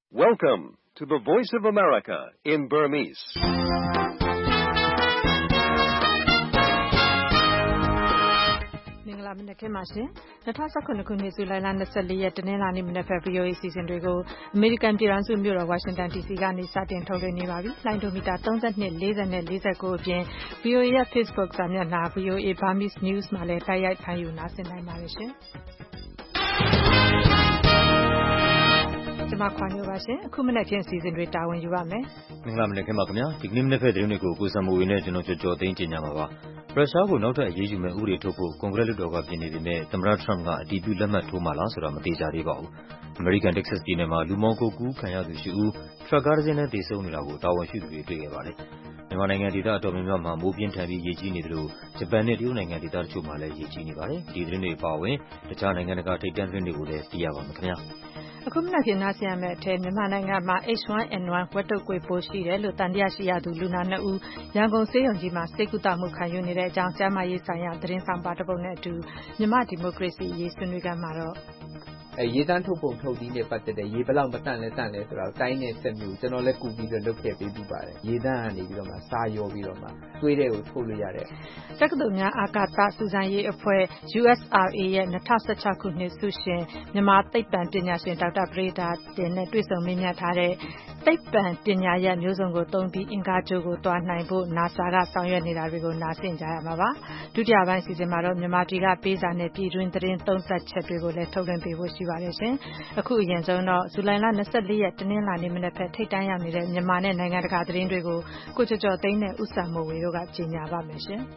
Welcome to the Voice of America in Burmese. ။မင်္ဂလာမနက်ခင်းပါရှင်။2019ခုနှစ်ဇူလိုင်လ24ရက်တနင်္လာနေ့မနက်ဖက် VOA အစီအစဉ်တွေကိုအမေရိကန်ပြည်ထောင်စုမြို့တော်ဝါရှင်တန် DC ကနေစတင်ထုတ်လွှင့်နေပါပြီ။လိုင်းဒိုမီတာ32 40နဲ့49အပြင် VOA ရဲ့ Facebook စာမျက်နှာ VOA Burmese News မှာလည်းတိုက်ရိုက်ဖမ်းယူနားဆင်နိုင်ပါတယ်ရှင်။ကျွန်မခွန်ညိုပါရှင်အခုမနက်ခင်းအစီအစဉ်တွေတာဝန်ယူပါမယ်။မင်္ဂလာမနက်ခင်းပါခင်ဗျာ။ဒီကနေ့မနက်ဖက်သတင်းတွေကိုကိုစံမိုးဝင်းနဲ့ကျွန်တော်ကြော်သိန်းကြီးညာမှာပါ။ရုရှားကိုနောက်ထပ်အရေးယူမဲ့ဥပဒေထုတ်ဖို့ကွန်ဂရက်လွှတ်တော်ကပြင်နေပေမဲ့သမ္မတထရမ့်ကအတည်ပြုလက်မှတ်ထိုးမှာလားဆိုတာမသေချာသေးပါဘူး။အမေရိကန်တက္ကဆက်ပြည်နယ်မှာလူမောင်းကုတ်ကူးခံရသူရှိဦးထရပ်ကားတစ်စင်းနဲ့သေဆုံးနေတာကိုတာဝန်ရှိသူတွေတွေ့ခဲ့ပါတယ်။မြန်မာနိုင်ငံဒေသအတော်များများမှာမိုးပြင်းထန်ပြီးရေကြီးနေသလိုဂျပန်နဲ့တရုတ်နိုင်ငံဒေသတချို့မှာလည်းရေကြီးနေပါတယ်။ဒီသတင်းတွေပါဝင်တခြားနိုင်ငံတကာထိပ်တန်းသတင်းတွေကိုလည်းသိရပါမယ်ခင်ဗျာ။အခုမနက်ခင်းနားဆင်ရမယ့်အထက်မြန်မာနိုင်ငံမှာ H1N1 ဝက်တုပ်ကွေးပိုးရှိတယ်လို့တန်တရားရှိရသူလူနာ2ဦးရန်ကုန်ဆေးရုံကြီးမှာဆေးကုသမှုခံယူနေတဲ့အကြောင်းကျန်းမာရေးဆိုင်ရာသတင်းဆောင်ပါတစ်ပုဒ်နဲ့အတူမြန်မာဒီမိုကရေစီအရေးဆွေးနွေးကြမှာတော့ရေတန်းထုတ်ပုံထုတ်ပြီးနဲ့ပတ်သက်တဲ့ရေဘလောက်မတန့်လဲတန့်လဲဆိုတော့တိုင်းနဲ့ဆက်မျိုးကျွန်တော်လည်းကူပြီးတော့လုပ်ခဲ့ပေးပြီးပါတယ်ရေတန်းကနေပြီးတော့မှစာရောပြီးတော့မှသွေးတဲ့ကိုထုတ်လို့ရတဲ့တက္ကသိုလ်များအာကာသစူးစမ်းရေးအဖွဲ့ USRA ရဲ့2016ခုနှစ်ဆုရှင်မြန်မာသိပ္ပံပညာရှင်ဒေါက်တာပရိဒါတင်နဲ့တွေ့ဆုံမေးမြန်းထားတဲ့သိပ္ပံပညာရပ်မျိုးစုံကိုသုံးပြီးအင်္ဂါဂြိုဟ်ကိုတွားနိုင်ဖို့ NASA ကဆောင်ရွက်နေတာတွေကိုနားဆင်ကြရမှာပါဒုတိယပိုင်းစီစဉ်မှာတော့မြန်မာပြည်ကပေးစာနဲ့ပြည်တွင်းသတင်းသုံးသပ်ချက်တွေကိုလည်းထုတ်လွှင့်ပေးဖို့ရှိပါတယ်ရှင်အခုအရင်ဆုံးတော့ဇူလိုင်လ24ရက်တနင်္လာနေ့မနက်ဖက်ထိတ်တန်းရောက်နေတဲ့မြန်မာနဲ့နိုင်ငံတကာသတင်းတွေကိုကိုကျော်သိန်းနဲ့ဦးစံမိုးဝေတို့ကကြေညာပါမယ်ရှင်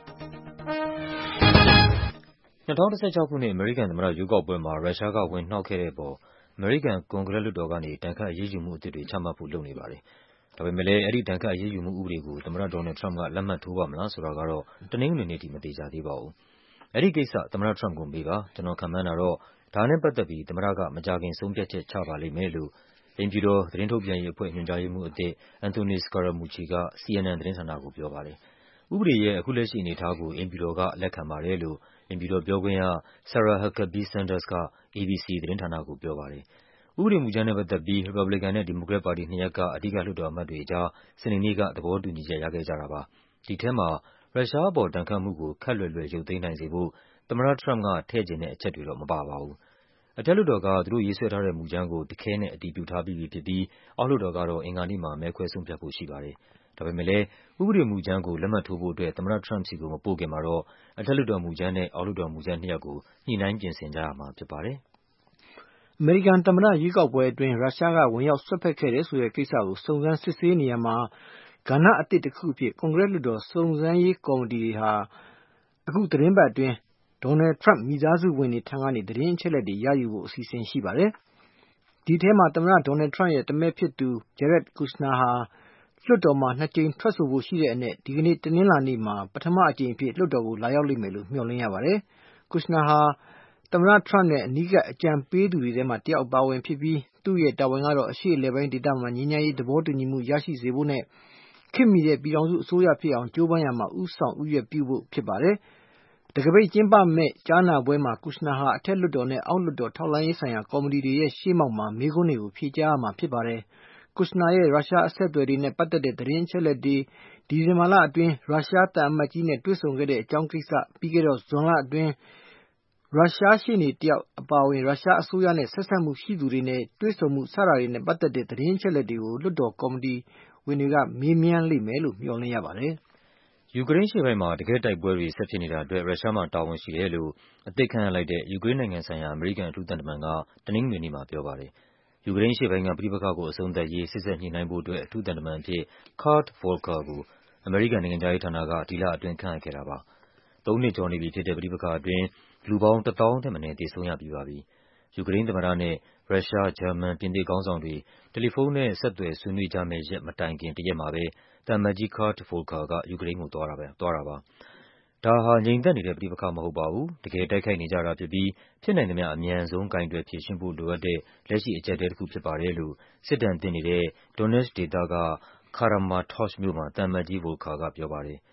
2016ခုနှစ်အမေရိကန်သမ္မတရွေးကောက်ပွဲမှာရုရှားကဝင်နှောက်ခဲ့တဲ့အပေါ်အမေရိကန်ကွန်ဂရက်လွှတ်တော်ကနေတန်ခတ်အရေးယူမှုအသစ်တွေချမှတ်ဖို့လုပ်နေပါတယ်။ဒါပေမဲ့လည်းအဲဒီတန်ခတ်အရေးယူမှုဥပဒေကိုသမ္မတဒေါ်နယ်ထရမ့်ကလက်မှတ်ထိုးပါမလားဆိုတာကတော့တနင်္ဂနွေနေ့ထိမသေချာသေးပါဘူး။အဲဒီကိစ္စသမ္မတထရမ့်ကိုမေးပါကျွန်တော်ခန့်မှန်းတာတော့ဒါနဲ့ပတ်သက်ပြီးသမ္မတကမကြာခင်ဆုံးဖြတ်ချက်ချပါလိမ့်မယ်လို့အိမ်ဖြူတော်သတင်းထုတ်ပြန်ရေးအဖွဲ့ညွှန်ကြားရေးမှူးအသစ် Anthony Scaramucci က CNN သတင်းဌာနကိုပြောပါတယ်။ဥပဒေရဲ့အခုလက်ရှိအနေအထားကိုအိမ်ဖြူတော်ကလက်ခံပါတယ်လို့အိမ်ဖြူတော်ပြောခွင့်ရ Sarah Huckabee Sanders က ABC သတင်းဌာနကိုပြောပါတယ်။ဥပဒေမူကြမ်းနဲ့ပတ်သက်ပြီး Republican နဲ့ Democrat ပါတီနှစ်ရပ်ကအဓိကလွှတ်တော်အမတ်တွေအကြားစနေနေ့ကသဘောတူညီချက်ရခဲ့ကြတာပါ။ဒီထဲမှာရုရှားအပေါ်ဒဏ်ခတ်မှုကိုခပ်လွယ်လွယ်ရုပ်သိမ်းနိုင်စေဖို့သမ္မတထရမ့်ကထည့်ချင်တဲ့အချက်တွေတော့မပါပါဘူး။အထက်လွှတ်တော်ကသူတို့ရေးဆွဲထားတဲ့မူကြမ်းကိုတခဲနဲ့အတည်ပြုထားပြီးပြီဖြစ်ပြီးအောက်လွှတ်တော်ကတော့အင်္ဂါနေ့မှာမဲခွဲဆုံးဖြတ်ဖို့ရှိပါတယ်။ဒါပေမဲ့လည်းဥပဒေမူကြမ်းကိုလက်မှတ်ထိုးဖို့အတွက်သမ္မတထရမ့်ဆီကိုမပို့ခင်မှာတော့အထက်လွှတ်တော်မူကြမ်းနဲ့အောက်လွှတ်တော်မူကြမ်းနှစ်ရပ်ကိုညှိနှိုင်းပြင်ဆင်ကြရမှာဖြစ်ပါတယ်။အမေရိကန်သမ္မတရွေးကောက်ပွဲအတွင်းရုရှားကဝင်ရောက်စွက်ဖက်ခဲ့တယ်ဆိုတဲ့ကိစ္စကိုစုံစမ်းစစ်ဆေးနေရမှာကဏ္ဍအသစ်တစ်ခုအဖြစ်ကွန်ဂရက်လွှတ်တော်စုံစမ်းရေးကော်မတီတွေဟာအခုသတင်းပတ်အတွင်းဒေါ်နယ်ထရမ့်မိသားစုဝင်တွေထံကနေသတင်းအချက်အလက်တွေရယူဖို့အစီအစဉ်ရှိပါတယ်။ဒီထဲမှာသမ္မတဒေါ်နယ်ထရမ့်ရဲ့တမက်ဖြစ်သူ Jared Kushner ဟာလွှတ်တော်မှာ2ကြိမ်ထွက်ဆိုဖို့ရှိတဲ့အနက်ဒီကနေ့တနင်္လာနေ့မှာပထမအကြိမ်အဖြစ်လွှတ်တော်ကိုလာရောက်လိမ့်မယ်လို့မျှော်လင့်ရပါတယ်။ Kushner ဟာသမ္မတထရမ့်နဲ့အနီးကပ်အကြံပေးသူတွေထဲမှာတယောက်အပါဝင်ဖြစ်ပြီးသူ့ရဲ့တာဝန်ကတော့အရှေ့အလယ်ပိုင်းဒေသမှာငြိမ်းချမ်းရေးသဘောတူညီမှုရရှိစေဖို့နဲ့ခေတ်မီတဲ့ပြည်ထောင်စုအစိုးရဖြစ်အောင်ကြိုးပမ်းရမှာဦးဆောင်ဦးရွက်ပြုဖို့ဖြစ်ပါတယ်။တကပိတ်ကျင်းပမဲ့ကြားနာပွဲမှာKushnerဟာအထက်လွှတ်တော်နဲ့အောက်လွှတ်တော်ထောက်လှမ်းရေးဆိုင်ရာကော်မတီတွေရဲ့ရှေ့မှောက်မှာမေးခွန်းတွေကိုဖြေကြားရမှာဖြစ်ပါတယ်။ Kushnerရဲ့ရုရှားအဆက်အသွယ်တွေနဲ့ပတ်သက်တဲ့သတင်းအချက်အလက်တွေဒီဇင်ဘာလအတွင်းရုရှားသံအမတ်ကြီးနဲ့တွေ့ဆုံခဲ့တဲ့အကြောင်းကိစ္စပြီးခဲ့တဲ့ဇွန်လအတွင်းရုရှားရှေ့နေတယောက်အပါအဝင်ရုရှားအစိုးရနဲ့ဆက်စပ်မှုရှိသူတွေနဲ့တွေ့ဆုံမှုစတာတွေနဲ့ပတ်သက်တဲ့သတင်းအချက်အလက်တွေကိုလွှတ်တော်ကော်မတီဝင်တွေကမေးမြန်းလိမ့်မယ်လို့မျှော်လင့်ရပါတယ်။ယူကရိန်းရှေ့ပိုင်းမှာတကယ့်တိုက်ပွဲတွေဆက်ဖြစ်နေတာအတွက်ရုရှားမှာတာဝန်ရှိတယ်လို့အသစ်ခန့်အပ်လိုက်တဲ့ယူကရိန်းနိုင်ငံဆိုင်ရာအမေရိကန်အထူးသံတမန်ကတနင်္ဂနွေနေ့မှာပြောပါတယ်။ယူကရိန်းရှေ့ပိုင်းကပဋိပက္ခကိုအဆုံးသတ်ရေးစေ့စပ်ညှိနှိုင်းဖို့အတွက်အထူးသံတမန်အဖြစ် Kurt Volker ကိုအမေရိကန်နိုင်ငံခြားရေးဌာနကဒီလအတွင်းခန့်အပ်ခဲ့တာပါ။3နှစ်ကျော်နေပြီဖြစ်တဲ့ပဋိပက္ခအတွင်းလူပေါင်း1000ထက်မနည်းသေဆုံးရပြီးပါပြီ။ယူကရိန်းသမ္မတနဲ့ရုရှား၊ဂျာမန်၊ပြင်သစ်ခေါင်းဆောင်တွေတယ်လီဖုန်းနဲ့ဆက်သွယ်ဆွေးနွေးကြမယ့်ရက်မတိုင်ခင်တရက်မှာပဲသံအမတ်ကြီး Kurt Volker ကယူကရိန်းကိုသွားတာပါ။ဒါဟာငြိမ်သက်နေတဲ့ပဋိပက္ခမဟုတ်ပါဘူး။တကယ်တိုက်ခိုက်နေကြတာဖြစ်ပြီးဖြစ်နိုင်သမျှအမြန်ဆုံးကိုင်တွယ်ဖြေရှင်းဖို့လိုအပ်တဲ့လက်ရှိအကျပ်အတည်းတစ်ခုဖြစ်ပါတယ်လို့စစ်ဒဏ်သင့်နေတဲ့ Donetsk ဒေသကKramatorsk မြို့မှာသံအမတ်ကြီး Volker ကပြောပါတယ်။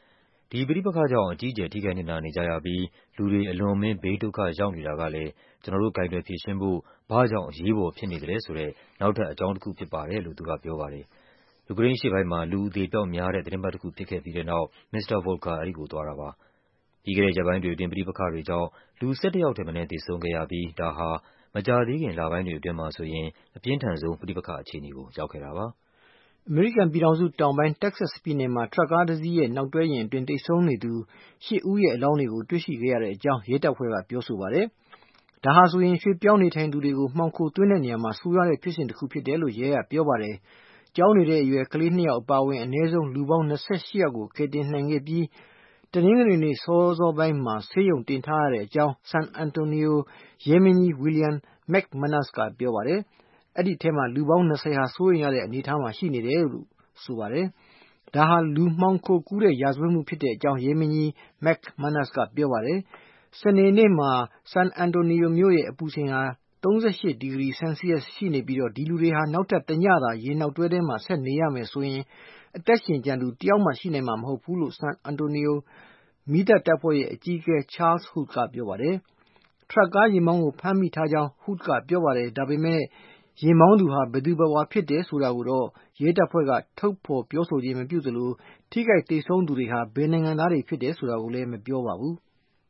ဒီပဋိပက္ခကြောင့်အကြီးအကျယ်ထိခိုက်နစ်နာနေကြရပြီးလူတွေအလွန်အမင်းဘေးဒုက္ခရောက်နေတာကလည်းကျနော်တို့ကိုင်တွယ်ဖြေရှင်းဖို့ဘာကြောင့်အရေးပေါ်ဖြစ်နေသလဲဆိုတဲ့နောက်ထပ်အကြောင်းတစ်ခုဖြစ်ပါတယ်လို့သူကပြောပါတယ်။ယူကရိန်းအရှေ့ပိုင်းမှာလူအသေအပျောက်များတဲ့သီတင်းပတ်တစ်ခုဖြစ်ခဲ့ပြီးတဲ့နောက်မစ္စတာ Volker အဲဒီကိုသွားတာပါ။ပြီးခဲ့တဲ့ရက်ပိုင်းတွေအတွင်းပဋိပက္ခတွေကြောင့်လူ 11 ယောက်ထက်မနည်းသေဆုံးခဲ့ရပြီးဒါဟာမကြာသေးခင်လပိုင်းတွေအတွင်းမှာဆိုရင်အပြင်းထန်ဆုံးပဋိပက္ခအခြေအနေကိုရောက်ခဲ့တာပါ။အမေရိကန်ပြည်ထောင်စုတောင်ပိုင်းတက္ကဆက်စ်ပြည်နယ်မှာထရပ်ကားတစ်စီးရဲ့နောက်တွဲယာဉ်အတွင်းတိတ်ဆုံးနေသူ 8 ဦးရဲ့အလောင်းတွေကိုတွေ့ရှိခဲ့ရတဲ့အကြောင်းရဲတပ်ဖွဲ့ကပြောဆိုပါတယ်။ဒါဟာဆိုရင်ရွှေ့ပြောင်းနေထိုင်သူတွေကိုမှောင်ခိုသွင်းတဲ့နေရာမှာဆိုးရွားတဲ့ဖြစ်စဉ်တစ်ခုဖြစ်တယ်လို့ရဲကပြောပါတယ်။ကျောင်းနေတဲ့အရွယ်ကလေး 2 ယောက်အပါအဝင်အနည်းဆုံးလူပေါင်း 28 ယောက်ကိုကယ်တင်နိုင်ခဲ့ပြီးတနင်္ဂနွေနေ့စောစောပိုင်းမှာဆေးရုံတင်ထားရတဲ့အကြောင်း San Antonio ရဲမင်းကြီး William McManus ကပြောပါတယ်။အဲဒီထဲမှာလူပေါင်း 20 ဟာစိုးရိမ်ရတဲ့အနေအထားမှာရှိနေတယ်လို့ဆိုပါတယ်။ဒါဟာလူမှောင်ခိုကူးတဲ့ရာဇဝတ်မှုဖြစ်တဲ့အကြောင်းရဲမင်းကြီး McManus ကပြောပါတယ်။စနေနေ့မှာ San Antonio မြို့ရဲ့အပူချိန်ဟာ38 ဒီဂရီဆယ်စီးယပ်ရှိနေပြီးဒီလူတွေဟာနောက်ထပ်တစ်ညသာရေနောက်တွဲထဲမှာဆက်နေရမယ်ဆိုရင်အသက်ရှင်ကျန်သူတယောက်မှရှိနိုင်မှာမဟုတ်ဘူးလို့ San Antonio မီးသတ်တပ်ဖွဲ့ရဲ့အကြီးအကဲ Charles Hood ကပြောပါတယ်။ထရပ်ကားယာဉ်မောင်းကိုဖမ်းမိထားကြောင်း Hood ကပြောပါတယ်။ဒါပေမဲ့ယာဉ်မောင်းသူဟာဘယ်သူဘယ်ဝါဖြစ်တယ်ဆိုတာကိုတော့ရဲတပ်ဖွဲ့ကထုတ်ဖော်ပြောဆိုခြင်းမပြုသလိုထိခိုက်သေဆုံးသူတွေဟာဘယ်နိုင်ငံသားတွေဖြစ်တယ်ဆိုတာကိုလည်းမပြောပါဘူး။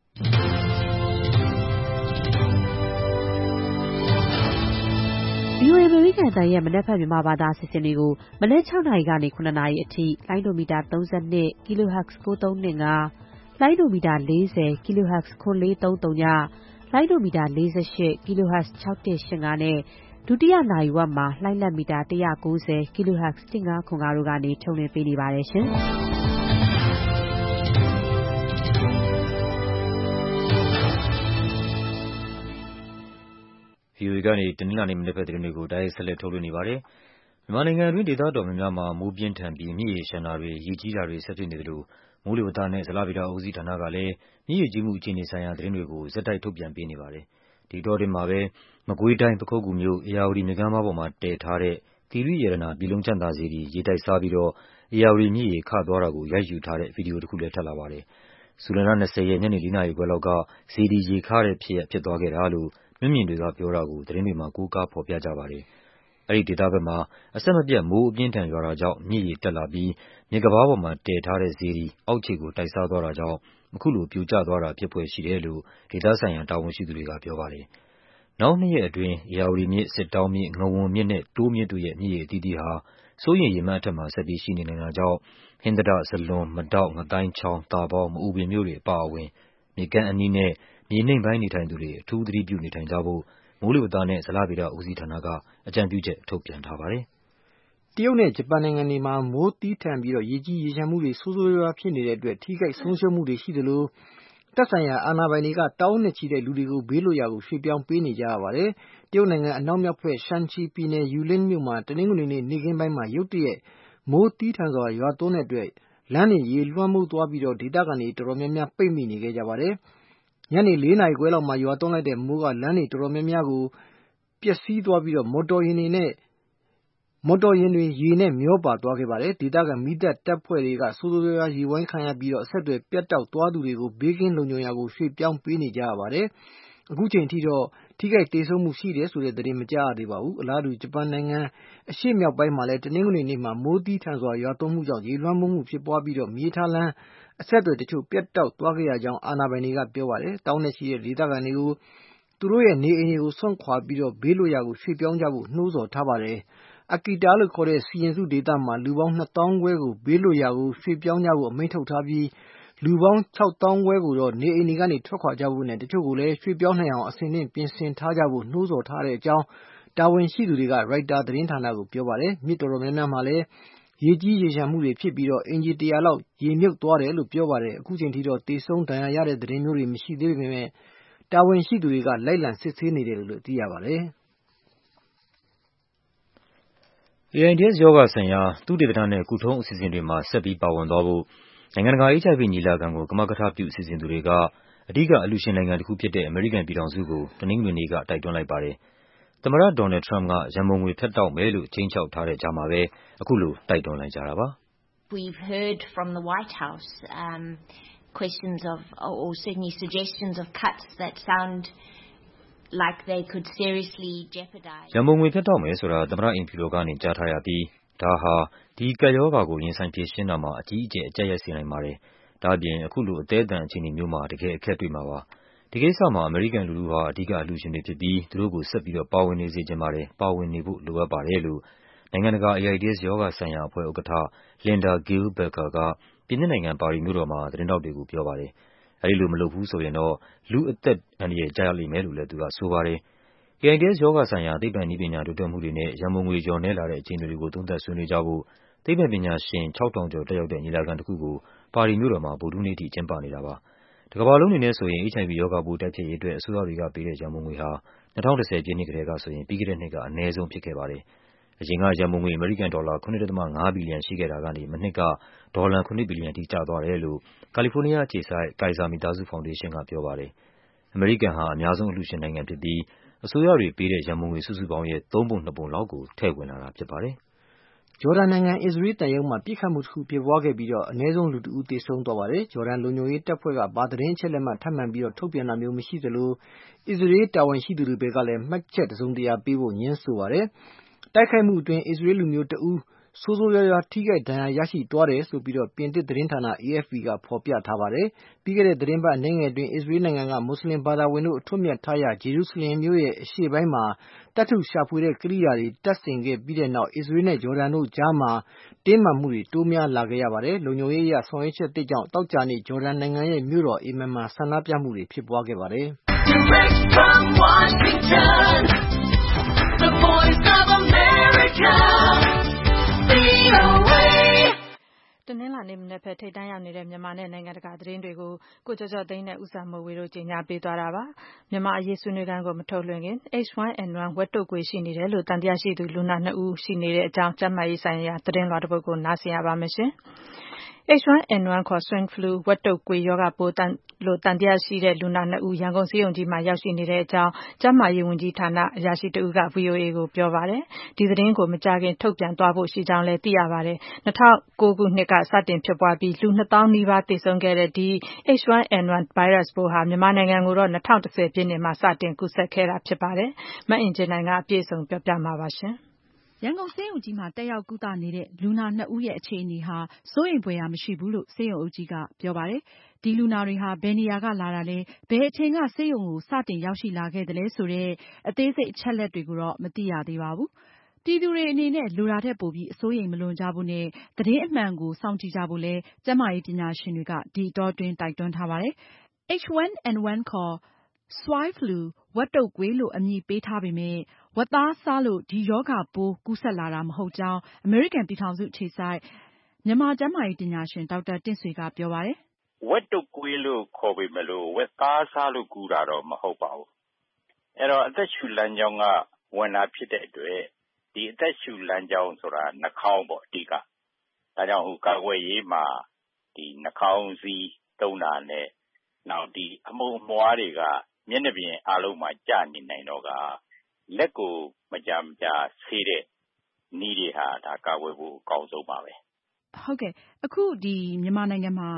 VOA အမေရိကန်အသံရဲ့မနက်ဖြန်မြန်မာဘာသာအစီအစဉ်တွေကိုမနက် 6 နာရီကနေ 9 နာရီအထိလိုင်းဒိုမီတာ 32 kHz 9325 လိုင်းဒိုမီတာ 40 kHz 9330ညလိုင်းဒိုမီတာ 48 kHz 6185နဲ့ဒုတိယနာရီဝက်မှာလိုင်းလက်မီတာ 190 kHz 1505တို့ကနေထုတ်လွှင့်ပေးနေပါတယ်ရှင်။ VOA ကနေတနင်္လာနေ့မနက်ဘက်သတင်းတွေကိုတိုက်ရိုက်ဆက်လက်ထုတ်လွှင့်နေပါတယ်။မြန်မာနိုင်ငံအတွင်းဒေသတော်များများမှာမိုးပြင်းထန်ပြီးမြစ်ရေလျှံတာတွေရေကြီးတာတွေဆက်ဖြစ်နေသလိုမိုးလေဝသနဲ့ဇလဗေဒဦးစီးဌာနကလည်းမြစ်ရေကြီးမှုအခြေအနေဆိုင်ရာသတင်းတွေကိုဆက်တိုက်ထုတ်ပြန်ပေးနေပါတယ်။ဒီတောတွင်းမှာပဲမကွေးတိုင်းပခုက္ကူမြို့ဧရာဝတီမြစ်ကမ်းပါးပေါ်မှာတည်ထားတဲ့သီရိရတနာပြည်လုံးချမ်းသာစေတီရေတိုက်စားပြီးတော့ဧရာဝတီမြစ်ရေခသွားတာကိုရိုက်ယူထားတဲ့ဗီဒီယိုတစ်ခုလည်းထွက်လာပါတယ်။ဇူလိုင်လ 20 ရက်ညနေ 4 နာရီခွဲလောက်ကစေတီရေခတဲ့ဖြစ်ရပ်ဖြစ်သွားခဲ့တာလို့မျက်မြင်တွေကပြောတာကိုသတင်းတွေမှာကိုးကားဖော်ပြကြပါတယ်။အဲဒီဒေသဘက်မှာအဆက်မပြတ်မိုးအပြင်းထန်ရွာတာကြောင့်မြစ်ရေတက်လာပြီးမြစ်ကမ်းပါးပေါ်မှာတည်ထားတဲ့စေတီအောက်ခြေကိုတိုက်စားသွားတာကြောင့်အခုလိုပြိုကျသွားတာဖြစ်ဖွယ်ရှိတယ်လို့ဒေသဆိုင်ရာတာဝန်ရှိသူတွေကပြောပါတယ်။နောက်2 ရက်အတွင်းဧရာဝတီမြစ်၊စစ်တောင်းမြစ်၊ငဝန်မြစ်နဲ့တိုးမြစ်တို့ရဲ့မြစ်ရေအသီးသီးဟာစိုးရိမ်ရေမှတ်အထက်မှာဆက်ပြီးရှိနေနိုင်တာကြောင့်ဟင်္သာတ၊ဇလွန်၊မဒေါက်၊ငသိုင်းချောင်း၊သာပေါင်း၊မအူပင်မြို့တွေအပါအဝင်မြစ်ကမ်းအနီးနဲ့မြေနိမ့်ပိုင်းနေထိုင်သူတွေအထူးသတိပြုနေထိုင်ကြဖို့မိုးလေဝသနဲ့ဇလဗေဒဦးစီးဌာနကအကြံပြုချက်ထုတ်ပြန်ထားပါတယ်။တရုတ်နဲ့ဂျပန်နိုင်ငံတွေမှာမိုးသည်းထန်ပြီးရေကြီးရေလျှံမှုတွေဆိုးဆိုးရွားရွားဖြစ်နေတဲ့အတွက်ထိခိုက်ဆုံးရှုံးမှုတွေရှိသလိုသက်ဆိုင်ရာအာဏာပိုင်တွေကတောင်းနဲ့ချီတဲ့လူတွေကိုဘေးလွတ်ရာကိုရွှေ့ပြောင်းပေးနေကြရပါတယ်။တရုတ်နိုင်ငံအနောက်မြောက်ဘက်ရှန်ချီပြည်နယ်ယူလင်းမြို့မှာတနင်္ဂနွေနေ့နေ့ခင်းပိုင်းမှာရုတ်တရက်မိုးသည်းထန်စွာရွာသွန်းတဲ့အတွက်လမ်းတွေရေလွှမ်းမိုးသွားပြီးဒေသခံတွေတော်တော်များများပိတ်မိနေခဲ့ကြပါတယ်။ညနေ 4 နာရီခွဲလောက်မှာရွာသွန်းလိုက်တဲ့မိုးကလမ်းတွေတော်တော်များများကိုပျက်စီးသွားပြီးမော်တော်ယာဉ်တွေရေနဲ့မျောပါသွားခဲ့ပါတယ်။ဒေသခံမီးသတ်တပ်ဖွဲ့တွေကဆိုးဆိုးရွားရွားရေဝိုင်းခံရပြီးအဆက်အသွယ်ပြတ်တောက်သွားသူတွေကိုဘေးကင်းလုံခြုံရာကိုရွှေ့ပြောင်းပေးနေကြရပါတယ်။အခုချိန်ထိတော့ထိခိုက်သေဆုံးမှုရှိတယ်ဆိုတဲ့သတင်းမကြားရသေးပါဘူး။အလားတူဂျပန်နိုင်ငံအရှေ့မြောက်ပိုင်းမှာလည်းတနင်္ဂနွေနေ့မှာမိုးသည်းထန်စွာရွာသွန်းမှုကြောင့်ရေလွှမ်းမိုးမှုဖြစ်ပွားပြီးမီးရထားလမ်းအဆက်အသွယ်တချို့ပြတ်တောက်သွားခဲ့ရကြောင်းအာဏာပိုင်တွေကပြောပါတယ်။တောင်းနဲ့ချီတဲ့ဒေသခံတွေကိုသူတို့ရဲ့နေအိမ်တွေကိုစွန့်ခွာပြီးဘေးလွတ်ရာကိုရွှေ့ပြောင်းကြဖို့နှိုးဆော်ထားပါတယ်။ အာကီတာလို့ခေါ်တဲ့စီရင်စုဒေသမှာလူပေါင်း 2 သောင်းခွဲကိုဘေးလွတ်ရာကိုရွှေ့ပြောင်းကြဖို့အမိန့်ထုတ်ထားပြီးလူပေါင်း 6 သောင်းခွဲကိုတော့နေအိမ်တွေကနေထွက်ခွာကြဖို့နဲ့တချို့ကိုလည်းရွှေ့ပြောင်းနိုင်အောင်အဆင်သင့်ပြင်ဆင်ထားကြဖို့နှိုးဆော်ထားတဲ့အကြောင်းတာဝန်ရှိသူတွေကရိုက်တာသတင်းဌာနကိုပြောပါတယ်။မြစ်တော်တော်များများမှာလည်းရေကြီးရေလျှံမှုတွေဖြစ်ပြီးအင်ဂျီ 100 လောက်ရေမြုပ်သွားတယ်လို့ပြောပါတယ်။အခုချိန်ထိတော့သေဆုံးဒဏ်ရာရတဲ့သတင်းမျိုးတွေမရှိသေးပေမဲ့တာဝန်ရှိသူတွေကလိုက်လံစစ်ဆေးနေတယ်လို့သိရပါတယ်။ AIDS ရောဂါဆိုင်ရာသုတေသနနဲ့ကုထုံးအစီအစဉ်တွေမှာဆက်ပြီးပါဝင်သွားဖို့နိုင်ငံတကာ HIV ညီလာခံကိုကမကထပြုစီစဉ်သူတွေကအဓိကအလှူရှင်နိုင်ငံတစ်ခုဖြစ်တဲ့အမေရိကန်ပြည်ထောင်စုကိုတနင်္ဂနွေနေ့ကတိုက်တွန်းလိုက်ပါတယ်။သမ္မတဒေါ်နယ်လ်ဒ်ထရမ့်ပ်ကရန်ပုံငွေဖြတ်တောက်မယ်လို့ခြိမ်းခြောက်ထားတဲ့ကြားမှာပဲအခုလိုတိုက်တွန်းလိုက်ကြတာပါ။ We've heard from the White House questions of, or certainly suggestions of cuts that sound like they could seriously jeopardize. ရန်ပုံငွေဖြတ်တောက်မယ်ဆိုတာသမ္မတအိမ်ဖြူတော်ကနေကြားထားရပြီးဒါဟာဒီကပ်ရောဂါကိုရင်ဆိုင်ဖြေရှင်းတာမှာအကြီးအကျယ်အကျပ်ရိုက်စေနိုင်ပါတယ်။ဒါ့အပြင်အခုလိုအသေးအံအခြေအနေမျိုးမှာတကယ်အခက်တွေ့မှာပါ။ဒီကိစ္စမှာအမေရိကန်လူထုဟာအဓိကအလှူရှင်တွေဖြစ်ပြီးသူတို့ကိုဆက်ပြီးတော့ပါဝင်နေစေချင်ပါတယ်။ပါဝင်နေဖို့လိုအပ်ပါတယ်လို့နိုင်ငံတကာ AIDS ရောဂါဆိုင်ရာအဖွဲ့ဥက္ကဋ္ဌ Linda Gil-Becker ကပြင်သစ်နိုင်ငံပါရီမြို့တော်မှာသတင်းထောက်တွေကိုပြောပါတယ်။အဲဒီလိုမလုပ်ဘူးဆိုရင်တော့လူအသက်အန္တရာယ်ကျရောက်လိမ့်မယ်လို့လည်းသူကဆိုပါတယ်။ AIDS ရောဂါဆိုင်ရာသိပ္ပံနည်းပညာတိုးတက်မှုတွေနဲ့ရန်ပုံငွေလျော့နည်းလာတဲ့အခြေအနေတွေကိုသုံးသပ်ဆွေးနွေးကြဖို့သိပ္ပံပညာရှင် 6,000 ကျော်တက်ရောက်တဲ့ညီလာခံတစ်ခုကိုပါရီမြို့တော်မှာဗုဒ္ဓဟူးနေ့ထိကျင်းပနေတာပါ။တကမ္ဘာလုံးအနေနဲ့ဆိုရင် HIV ရောဂါပိုးတိုက်ဖျက်ရေးအတွက်အစိုးရတွေကပေးတဲ့ရန်ပုံငွေဟာ2010 ပြည့်နှစ်ကတည်းကဆိုရင်ပြီးခဲ့တဲ့နှစ်ကအနည်းဆုံးဖြစ်ခဲ့ပါတယ်။အရင်ကရန်ပုံငွေအမေရိကန်ဒေါ်လာ 9.5 ဘီလီယံရှိခဲ့တာကနေမနှစ်ကဒေါ်လာ 9 ဘီလီယံထိကျသွားတယ်လို့ကာလီဖိုးနီးယားအခြေစိုက် Kaiser မိသားစုဖောင်ဒေးရှင်းကပြောပါတယ်။အမေရိကန်ဟာအများဆုံးအလှူရှင်နိုင်ငံဖြစ်ပြီးအစိုးရတွေပေးတဲ့ရန်ပုံငွေစုစုပေါင်းရဲ့3 ပုံ 2 ပုံလောက်ကိုထည့်ဝင်လာတာဖြစ်ပါတယ်။ဂျော်ဒန်နိုင်ငံအစ္စရေးတပ်ရုံးမှာပြစ်ခတ်မှုတစ်ခုဖြစ်ပွားခဲ့ပြီးအနည်းဆုံးလူ2ဦးသေဆုံးသွားပါတယ်။ဂျော်ဒန်လုံခြုံရေးတပ်ဖွဲ့ကဘာသတင်းအချက်အလက်မှထပ်မံပြီးထုတ်ပြန်တာမျိုးမရှိသလိုအစ္စရေးတာဝန်ရှိသူတွေဘက်ကလည်းမှတ်ချက်တစုံတရာပေးဖို့ငြင်းဆိုပါတယ်။တိုက်ခိုက်မှုအတွင်းအစ္စရေးလူမျိုးတဦးဆိုးဆိုးရွားရွားထိခိုက်ဒဏ်ရာရရှိသွားတယ်ဆိုပြီးပြင်သစ်သတင်းဌာန AFP ကဖော်ပြထားပါတယ်။ပြီးခဲ့တဲ့သတင်းပတ်အနည်းငယ်အတွင်းအစ္စရေးနိုင်ငံကမွတ်စလင်ဘာသာဝင်တို့အထွတ်မြတ်ထားရာဂျေရုဆလင်မြို့ရဲ့အရှေ့ပိုင်းမှာတပ်ထုရှာဖွေတဲ့ကိရိယာတွေတပ်ဆင်ခဲ့ပြီးတဲ့နောက်အစ္စရေးနဲ့ဂျော်ဒန်တို့ကြားမှာတင်းမာမှုတွေတိုးများလာခဲ့ရပါတယ်။လုံခြုံရေးအရဆောင်ရွက်ချက်သစ်ကြောင့်သောကြာနေ့ဂျော်ဒန်နိုင်ငံရဲ့မြို့တော်အေမန်မှာဆန္ဒပြမှုတွေဖြစ်ပွားခဲ့ပါတယ်။ Direct from Washington, the Voice of America, VOA တနင်္လာနေ့မနက်ဖက်ထိပ်တန်းရောက်နေတဲ့မြန်မာနဲ့နိုင်ငံတကာသတင်းတွေကိုကိုကျော်ကျော်သိန်းနဲ့ဦးစာမိုးဝေတို့ကြီးညာပေးသွားတာပါမြန်မာအရေးဆွေးနွေးခန်းကိုမထုတ်လွှင့်ခင် H1N1 ဝက်တုပ်ကွေးရှိနေတယ်လို့တန်တရားရှိသူလူနာ2ဦးရှိနေတဲ့အကြောင်းကျန်းမာရေးဆိုင်ရာသတင်းလွှာတစ်ပုဒ်ကိုနားဆင်ရပါမယ်ရှင်H1N1 ခေါ် Swine Flu ဝက်တုပ်ကွေးရောဂါပိုးလို့တန်တရားရှိတဲ့လူနာ2ဦးရန်ကုန်ဆေးရုံကြီးမှာရောက်ရှိနေတဲ့အကြောင်းကျန်းမာရေးဝန်ကြီးဌာနအရာရှိတဦးက VOA ကိုပြောပါတယ်။ဒီသတင်းကိုမကြာခင်ထုတ်ပြန်သွားဖို့ရှိကြောင်းလည်းသိရပါတယ်။2009ခုနှစ်ကစတင်ဖြစ်ပွားပြီးလူ2000နီးပါးသေဆုံးခဲ့တဲ့ဒီ H1N1 virus ပိုးဟာမြန်မာနိုင်ငံကိုတော့2010ပြည့်နှစ်မှာစတင်ကူးစက်ခဲ့တာဖြစ်ပါတယ်။မအင်ကြင်းနိုင်ကအပြည့်အစုံပြောပြမှာပါရှင်။ရန်ကုန်ဆေးရုံကြီးမှာတက်ရောက်ကုသနေတဲ့လူနာ2ဦးရဲ့အခြေအနေဟာစိုးရိမ်ဖွယ်ရာမရှိဘူးလို့ဆေးရုံအုပ်ကြီးကပြောပါတယ်။ဒီလူနာတွေဟာဘယ်နေရာကလာတာလဲဘယ်အချိန်ကဆေးရုံကိုစတင်ရောက်ရှိလာခဲ့တယ်လဲဆိုတဲ့အသေးစိတ်အချက်လက်တွေကိုတော့မသိရသေးပါဘူး။ပြည်သူတွေအနေနဲ့လိုတာထက်ပိုပြီးအစိုးရိမ်မလွန်ကြဖို့နဲ့သတင်းအမှန်ကိုစောင့်ကြည့်ကြဖို့လဲကျန်းမာရေးပညာရှင်တွေကဒီအတောအတွင်းတိုက်တွန်းထားပါတယ်။ H1N1 ခေါ်Swine Flu ဝက်တုပ်ကွေးလို့အမည်ပေးထားပေမယ့်ဝက်သားစားလို့ဒီရောဂါပိုးကူးစက်လာတာမဟုတ်ကြောင်းအမေရိကန်ပြည်ထောင်စုအခြေစိုက်မြန်မာကျန်းမာရေးပညာရှင်ဒေါက်တာတင့်ဆွေကပြောပါတယ်။ဝက်တုပ်ကွေးလို့ခေါ်ပေမဲ့လို့ဝက်သားစားလို့ကူးတာတော့မဟုတ်ပါဘူး။အဲ့တော့အသက်ရှူလမ်းကြောင်းကဝင်တာဖြစ်တဲ့အတွက်ဒီအသက်ရှူလမ်းကြောင်းဆိုတာနှာခေါင်းပေါ့အဓိက။ဒါကြောင့်ကာကွယ်ရေးမှာဒီနှာခေါင်းစည်းသုံးတာနဲ့နောက်ဒီအမှုန်အမွှားတွေကမျက်နှာပြင်အားလုံးမှာကျနေနိုင်တော့ကလက်ကိုမကြာမကြာဆေးတဲ့နည်းတွေဟာဒါကာကွယ်ဖို့အကောင်းဆုံးပါပဲ။ဟုတ်ကဲ့အခုဒီမြန်မာနိုင်ငံမှာ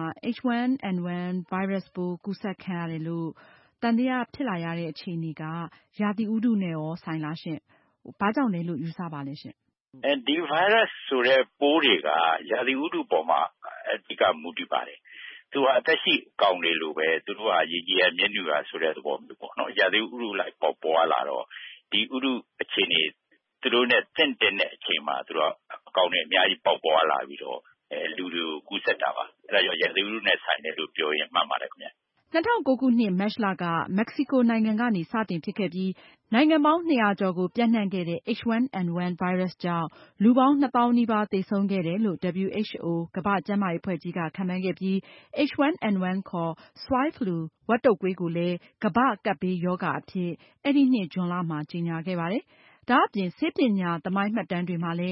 H1N1 virus ပိုးကူးစက်ခံရတယ်လို့တန်တရားဖြစ်လာရတဲ့အခြေအနေကရာသီဥတုနဲ့ရောဆိုင်လားရှင့်။ဘာကြောင့်လဲလို့ယူဆပါလဲရှင့်။ဒီ virus ဆိုတဲ့ပိုးတွေကရာသီဥတုပေါ်မှာအဓိကမူတည်ပါတယ်။သူကအသက်ရှိကောင်တွေလိုပဲသူတို့ကရေကြီးရမျက်နှာဆိုတဲ့သဘောမျိုးပေါ့နော်။ရာသီဥတုလိုက်ပေါ်လာတော့ဒီဥတုအခြေအနေသူတို့နဲ့တင့်တဲ့အချိန်မှာသူတို့အကောင်တွေအများကြီးပေါ်လာပြီးတော့လူတွေကိုကူးစက်တာပါ။အဲဒါကြောင့်ရာသီဥတုနဲ့ဆိုင်တယ်လို့ပြောရင်မှန်ပါတယ်ခင်ဗျ။ 2009ခုနှစ်မတ်လကမက္ကဆီကိုနိုင်ငံကနေစတင်ဖြစ်ခဲ့ပြီးနိုင်ငံပေါင်း200ကျော်ကိုပြန့်နှံ့ခဲ့တဲ့ H1N1 virus ကြောင့်လူပေါင်း2000နီးပါးသေဆုံးခဲ့တယ်လို့ WHO ကမ္ဘာ့ကျန်းမာရေးအဖွဲ့ကြီးကခန့်မှန်းခဲ့ပြီး H1N1 ခေါ် Swine Flu ဝက်တုပ်ကွေးကိုလည်းကမ္ဘာ့ကပ်ဘေးရောဂါအဖြစ်အဲဒီနှစ်ဇွန်လမှာကြေညာခဲ့ပါတယ်။ဒါအပြင်ဆေးပညာသမိုင်းမှတ်တမ်းတွေမှာလည်း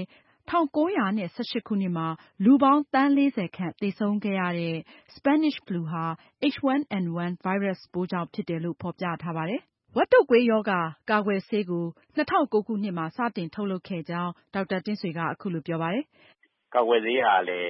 1918ခုနှစ်မှာလူပေါင်းသန်း40ခန့်သေဆုံးခဲ့ရတဲ့ Spanish flu ဟာ H1N1 virus ပိုးကြောင့်ဖြစ်တယ်လို့ဖော်ပြထားပါတယ်။ဝက်တုပ်ကွေးရောဂါကာကွယ်ဆေးကို2009ခုနှစ်မှာစတင်ထုတ်လုပ်ခဲ့ကြောင်းဒေါက်တာတင့်ဆွေကအခုလိုပြောပါတယ်။ကာကွယ်ဆေးဟာလည်း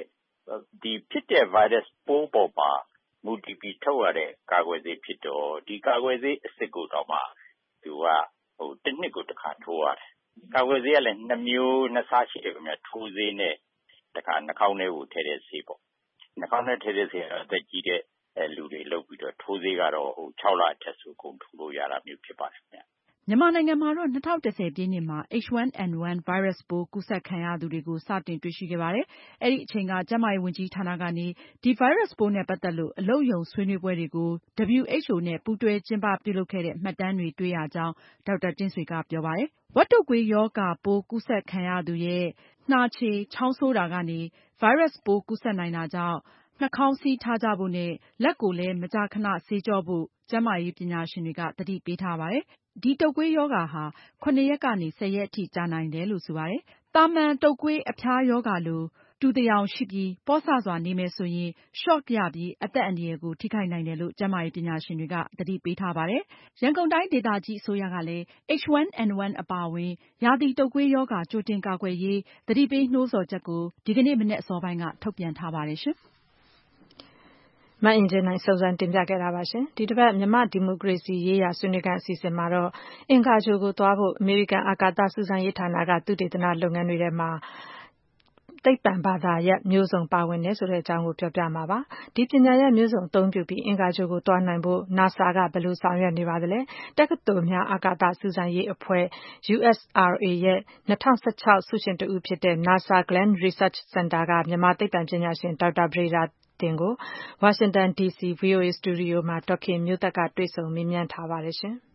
ဒီဖြစ်တဲ့ virus ပိုးပေါ်မှာမူတည်ပြီးထုတ်ရတဲ့ကာကွယ်ဆေးဖြစ်တော့ဒီကာကွယ်ဆေးအစစ်ကိုတော့မှသူကတစ်နှစ်ကိုတစ်ခါထိုးရတယ်ကာကွယ်ဆေးကလည်းနှစ်စားရှိတယ်ခင်ဗျထိုးဆေးနဲ့တစ်ခါနှာခေါင်းထဲကိုထည့်တဲ့ဆေးပေါ့နှာခေါင်းထဲထည့်တဲ့ဆေးကတော့အသက်ကြီးတဲ့လူတွေလုပ်ပြီးတော့ထိုးဆေးကတော့6လအထက်ဆိုကုန်ထိုးလို့ရတာမျိုးဖြစ်ပါတယ်ခင်ဗျမြန်မာနိုင်ငံမှာတော့2010ပြည့်နှစ်မှာ H1N1 ဗိုင်းရပ်စ်ပိုးကူးစက်ခံရသူတွေကိုစတင်တွေ့ရှိခဲ့ပါတယ်။အဲဒီအချိန်ကကျန်းမာရေးဝန်ကြီးဌာနကနေဒီဗိုင်းရပ်စ်ပိုးနဲ့ပတ်သက်လို့အလုပ်ရုံဆွေးနွေးပွဲတွေကို WHO နဲ့ပူးတွဲကျင်းပပြုလုပ်ခဲ့တဲ့မှတ်တမ်းတွေတွေ့ရကြောင်းဒေါက်တာတင့်ဆွေကပြောပါတယ်။ဝက်တုပ်ကွေးရောဂါပိုးကူးစက်ခံရသူရဲ့နှာချေ၊ချောင်းဆိုးတာကနေဗိုင်းရပ်စ်ပိုးကူးစက်နိုင်တာကြောင့်နှာခေါင်းစည်းထားကြဖို့နဲ့လက်ကိုလည်းမကြာခဏဆေးကြောဖို့ကျန်းမာရေးပညာရှင်တွေကသတိပေးထားပါတယ်။ဒီတုပ်ကွေးရောဂါဟာ7 ရက်ကနေ 10 ရက်အထိကြာနိုင်တယ်လို့ဆိုပါတယ်။သာမန်တုပ်ကွေးအဖျားရောဂါလိုတူတယောင်ရှိပြီးပေါ့ဆစွာနေမယ်ဆိုရင် shock ရပြီးအသက်အန္တရာယ်ကိုထိခိုက်နိုင်တယ်လို့ကျန်းမာရေးပညာရှင်တွေကသတိပေးထားပါတယ်။ရန်ကုန်တိုင်းဒေသကြီးအစိုးရကလည်း H1N1 အပါအဝင်ရာသီတုပ်ကွေးရောဂါကြိုတင်ကာကွယ်ရေးသတိပေးနှိုးဆော်ချက်ကိုဒီကနေ့မနက်အစောပိုင်းကထုတ်ပြန်ထားပါတယ်ရှင်။မအင်ကြင်းနိုင်စုံစမ်းတင်ပြခဲ့တာပါရှင်။ဒီတစ်ပတ်မြန်မာဒီမိုကရေစီရေးရာဆွေးနွေးခန်းအစီအစဉ်မှာတော့အင်္ဂါဂြိုဟ်ကိုသွားဖို့အမေရိကန်အာကာသစူးစမ်းရေးဌာနကသုတေသနလုပ်ငန်းတွေထဲမှာသိပ္ပံဘာသာရပ်မျိုးစုံပါဝင်တယ်ဆိုတဲ့အကြောင်းကိုပြောပြမှာပါ။ဒီပညာရပ်မျိုးစုံအသုံးပြုပြီးအင်္ဂါဂြိုဟ်ကိုသွားနိုင်ဖို့ NASA ကဘယ်လိုဆောင်ရွက်နေပါသလဲ။တက္ကသိုလ်များအာကာသစူးစမ်းရေးအဖွဲ့ USRA ရဲ့2016ဆုရှင်တဦးဖြစ်တဲ့ NASA Glenn Research Center ကမြန်မာသိပ္ပံပညာရှင်ဒေါက်တာပဒေသာတင်ကိုဝါရှင်တန် DC VOA စတူဒီယိုမှာဒေါ်ခင်မျိုးသက်ကတွေ့ဆုံမေးမြန်းထားပါတယ်ရှင်။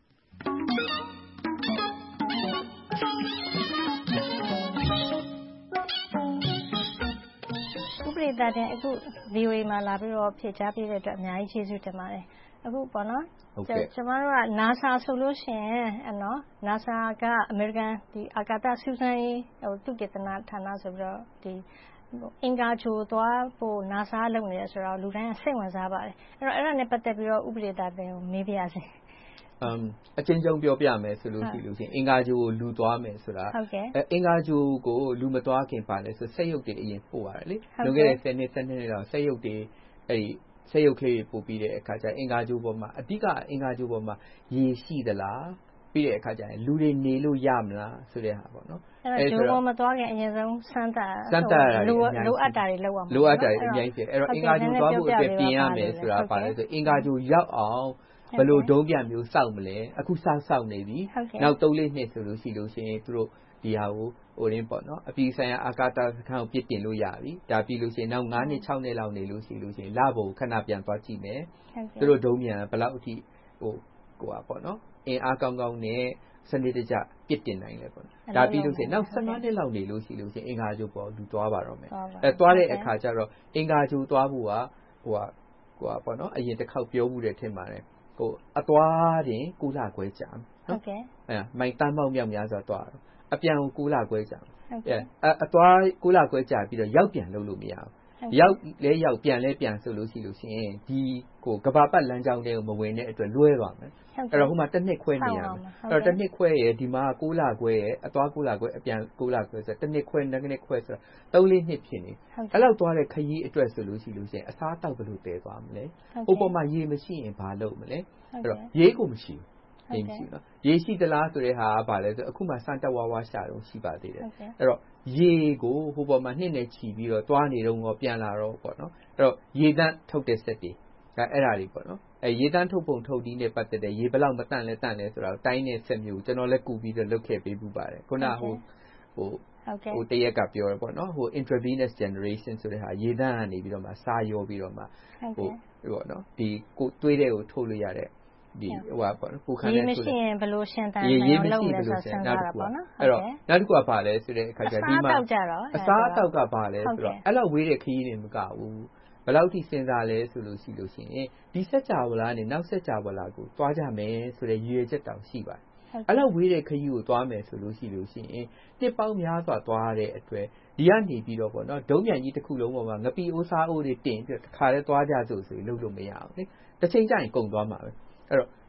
ဥပဒေသားတင်အခု VOA မှာလာပြီးတော့ဖြေကြားပေးတဲ့အတွက်အများကြီးကျေးဇူးတင်ပါတယ်။အခုပေါ့နော်ကျမတို့က NASA ဆိုလို့ရှိရင်NASA ကအမေရိကန်ဒီအာကာသစူးစမ်းရေးသုတေသနဌာနဆိုပြီးတော့ဒီအင်္ဂါဂြိုဟ်သွားဖို့ NASA လုပ်နေတယ်ဆိုတော့လူတိုင်းကစိတ်ဝင်စားပါတယ်။အဲ့ဒါနဲ့ပတ်သက်ပြီးတော့ဥပဒေသားတင်ကိုမေးပြရစီ။အချင်းချင်းပြောပြမယ်ဆိုလို့ရှိရင်အင်္ဂါဂြိုဟ်ကိုလူသွားမယ်ဆိုတာအင်္ဂါဂြိုဟ်ကိုလူမသွားခင်ပါလဲဆိုစက်ရုပ်တွေအရင်ပို့ရတယ်လေ။လွန်ခဲ့တဲ့10နှစ်12လောက်စက်ရုပ်တွေစက်ရုပ်ကလေးပို့ပြီးတဲ့အခါကျအင်္ဂါဂြိုဟ်ပေါ်မှာအဓိကအင်္ဂါဂြိုဟ်ပေါ်မှာရေရှိသလားပြီးတဲ့အခါကျရင်လူတွေနေလို့ရမလားဆိုတဲ့ဟာပေါ့နော်အဲ့ဒါဂျိုးမသွားခင်အရင်ဆုံးစမ်းသပ်လိုအပ်တာတွေလုပ်အောင်လိုအပ်တာတွေအများကြီးဖြစ်အဲ့တော့အင်္ဂါဂြိုဟ်သွားဖို့အတွက်ပြင်ရမယ်ဆိုတာပါလဲဆိုအင်္ဂါဂြိုဟ်ရောက်အောင်ဘယ်လိုဒုံးပြန်မျိုးစောက်မလဲအခုစောက်နေပြီနောက်3-4နှစ်ဆိုလို့ရှိရင်သူတို့ဒီဟာကိုပေါ့နော်အပြည်ဆိုင်ရာအာကာသစခန်းကိုပြစ်တင်လို့ရပြီဒါပြီးလို့ရှိရင်နောက်9နှစ်6နှစ်လောက်နေလို့ရှိရင်လဘုံခဏပြန်သွားကြည့်မယ်သူတို့ဒုံးပြန်ဘယ်လောက်အထိပေါ့နော်အင်အားကောင်းကောင်းနဲ့စနစ်တကျပြစ်တင်နိုင်လဲပေါ့ဒါပြီးလို့ရှိရင်နောက်15နှစ်လောက်နေလို့ရှိရင်အင်္ဂါဂြိုဟ်ပေါ်လူသွားပါတော့မယ်သွားတဲ့အခါကျတော့အင်္ဂါဂြိုဟ်သွားဖို့ကပေါ့နော်အရင်တစ်ခေါက်ပြောမှုတဲ့ထင်ပါတယ်အသွားတင်6လခွဲကြာနော်မိုင်တန်းပေါင်းမြောက်များစွာသွားတော့အပြန်ကို6လခွဲကြာအသွား6လခွဲကြာပြီးတော့ရောက်ပြန်လုပ်လို့မရဘူးရောက်လဲရောက်ပြန်လဲပြန်ဆိုလို့ရှိရင်ဒီကဘာပတ်လမ်းကြောင်းတွေကိုမဝင်တဲ့အတွက်လွဲသွားမယ်အဲ့တော့ဟိုမှာတစ်နှစ်ခွဲနေရမယ်အဲ့တော့တစ်နှစ်ခွဲရယ်ဒီမှာ6လခွဲရယ်အသွား6လခွဲအပြန်6လခွဲဆိုတစ်နှစ်ခွဲနှစ်ခွဲဆိုတော့3-4နှစ်ဖြစ်နေအဲ့လောက်သွားတဲ့ခရီးအတွက်ဆိုလို့ရှိရင်အစားတောက်ဘယ်လိုတည်သွားမလဲဟိုပေါ်မှာရေမရှိရင်ဘာလုပ်မလဲအဲ့တော့ရေကိုမရှိဘူးရေရှိသလားဆိုတဲ့ဟာကဘာလဲဆိုအခုမှစမ်းတက်ဝါရှာတော့ရှိပါသေးတယ်အဲ့တော့ရေကိုဟိုပေါ်မှာနှစ်နဲ့ချီပြီးတော့သွားနေတော့ပြန်လာတော့ပေါ့နော်အဲ့တော့ရေသန့်ထုတ်တဲ့စက်တွေအဲ့ဒါတွေပေါ့နော်ရေသန့်ထုတ်ပုံထုတ်ဒီနဲ့ပတ်သက်တဲ့ရေဘလောက်မတန့်လဲဆိုတာတိုင်းနဲ့ဆက်မျိုးကျွန်တော်လည်းကူပြီးတော့လုပ်ခဲ့ပေးမှုပါတယ်ခုနဟိုတရက်ကပြောရပေါ့နော်ဟို intravenous generation ဆိုတဲ့ဟာရေသန့်ကနေပြီးတော့မှစားရောပြီးတော့မှပေါ့နော်ဒီကိုသွေးတဲ့ကိုထုတ်လို့ရတဲ့ဒီပေါ့နော်ပူခမ်းတဲ့ဆိုရင်ဘယ်လိုရှင်းတန်းနိုင်အောင်လုပ်လဲဆိုစဉ်းစားတာပေါ့နော်အဲ့တော့နောက်တစ်ခုကဘာလဲဆိုတဲ့အခါကျဒီမှာအစားအသောက်ကဘာလဲဆိုတော့အဲ့လောက်ဝေးတဲ့ခရီးတွေမကဘူးဘယ်လောက်ထိစဉ်းစားလဲဆိုလို့ရှိရင်ဒီစက်ကြဝဠာနဲ့နောက်စက်ကြဝဠာကိုသွားကြမယ်ဆိုတဲ့ရည်ရွယ်ချက်တောင်ရှိပါတယ်အဲ့လောက်ဝေးတဲ့ခရီးကိုသွားမယ်ဆိုလို့ရှိရင်တစ်ပေါင်းများစွာသွားတဲ့အတွက်ဒီကနေပြီးတော့ပေါ့နော်ဒုံးပြန်ကြီးတစ်ခုလုံးပေါ်မှာငပီအိုးစားအိုးတွေတင်ပြီးတခါလဲသွားကြစို့ဆိုပြီးလုပ်လို့မရအောင်လေတစ်ချိန်ကျရင်ကုန်သွားမှာပဲအဲ့တော့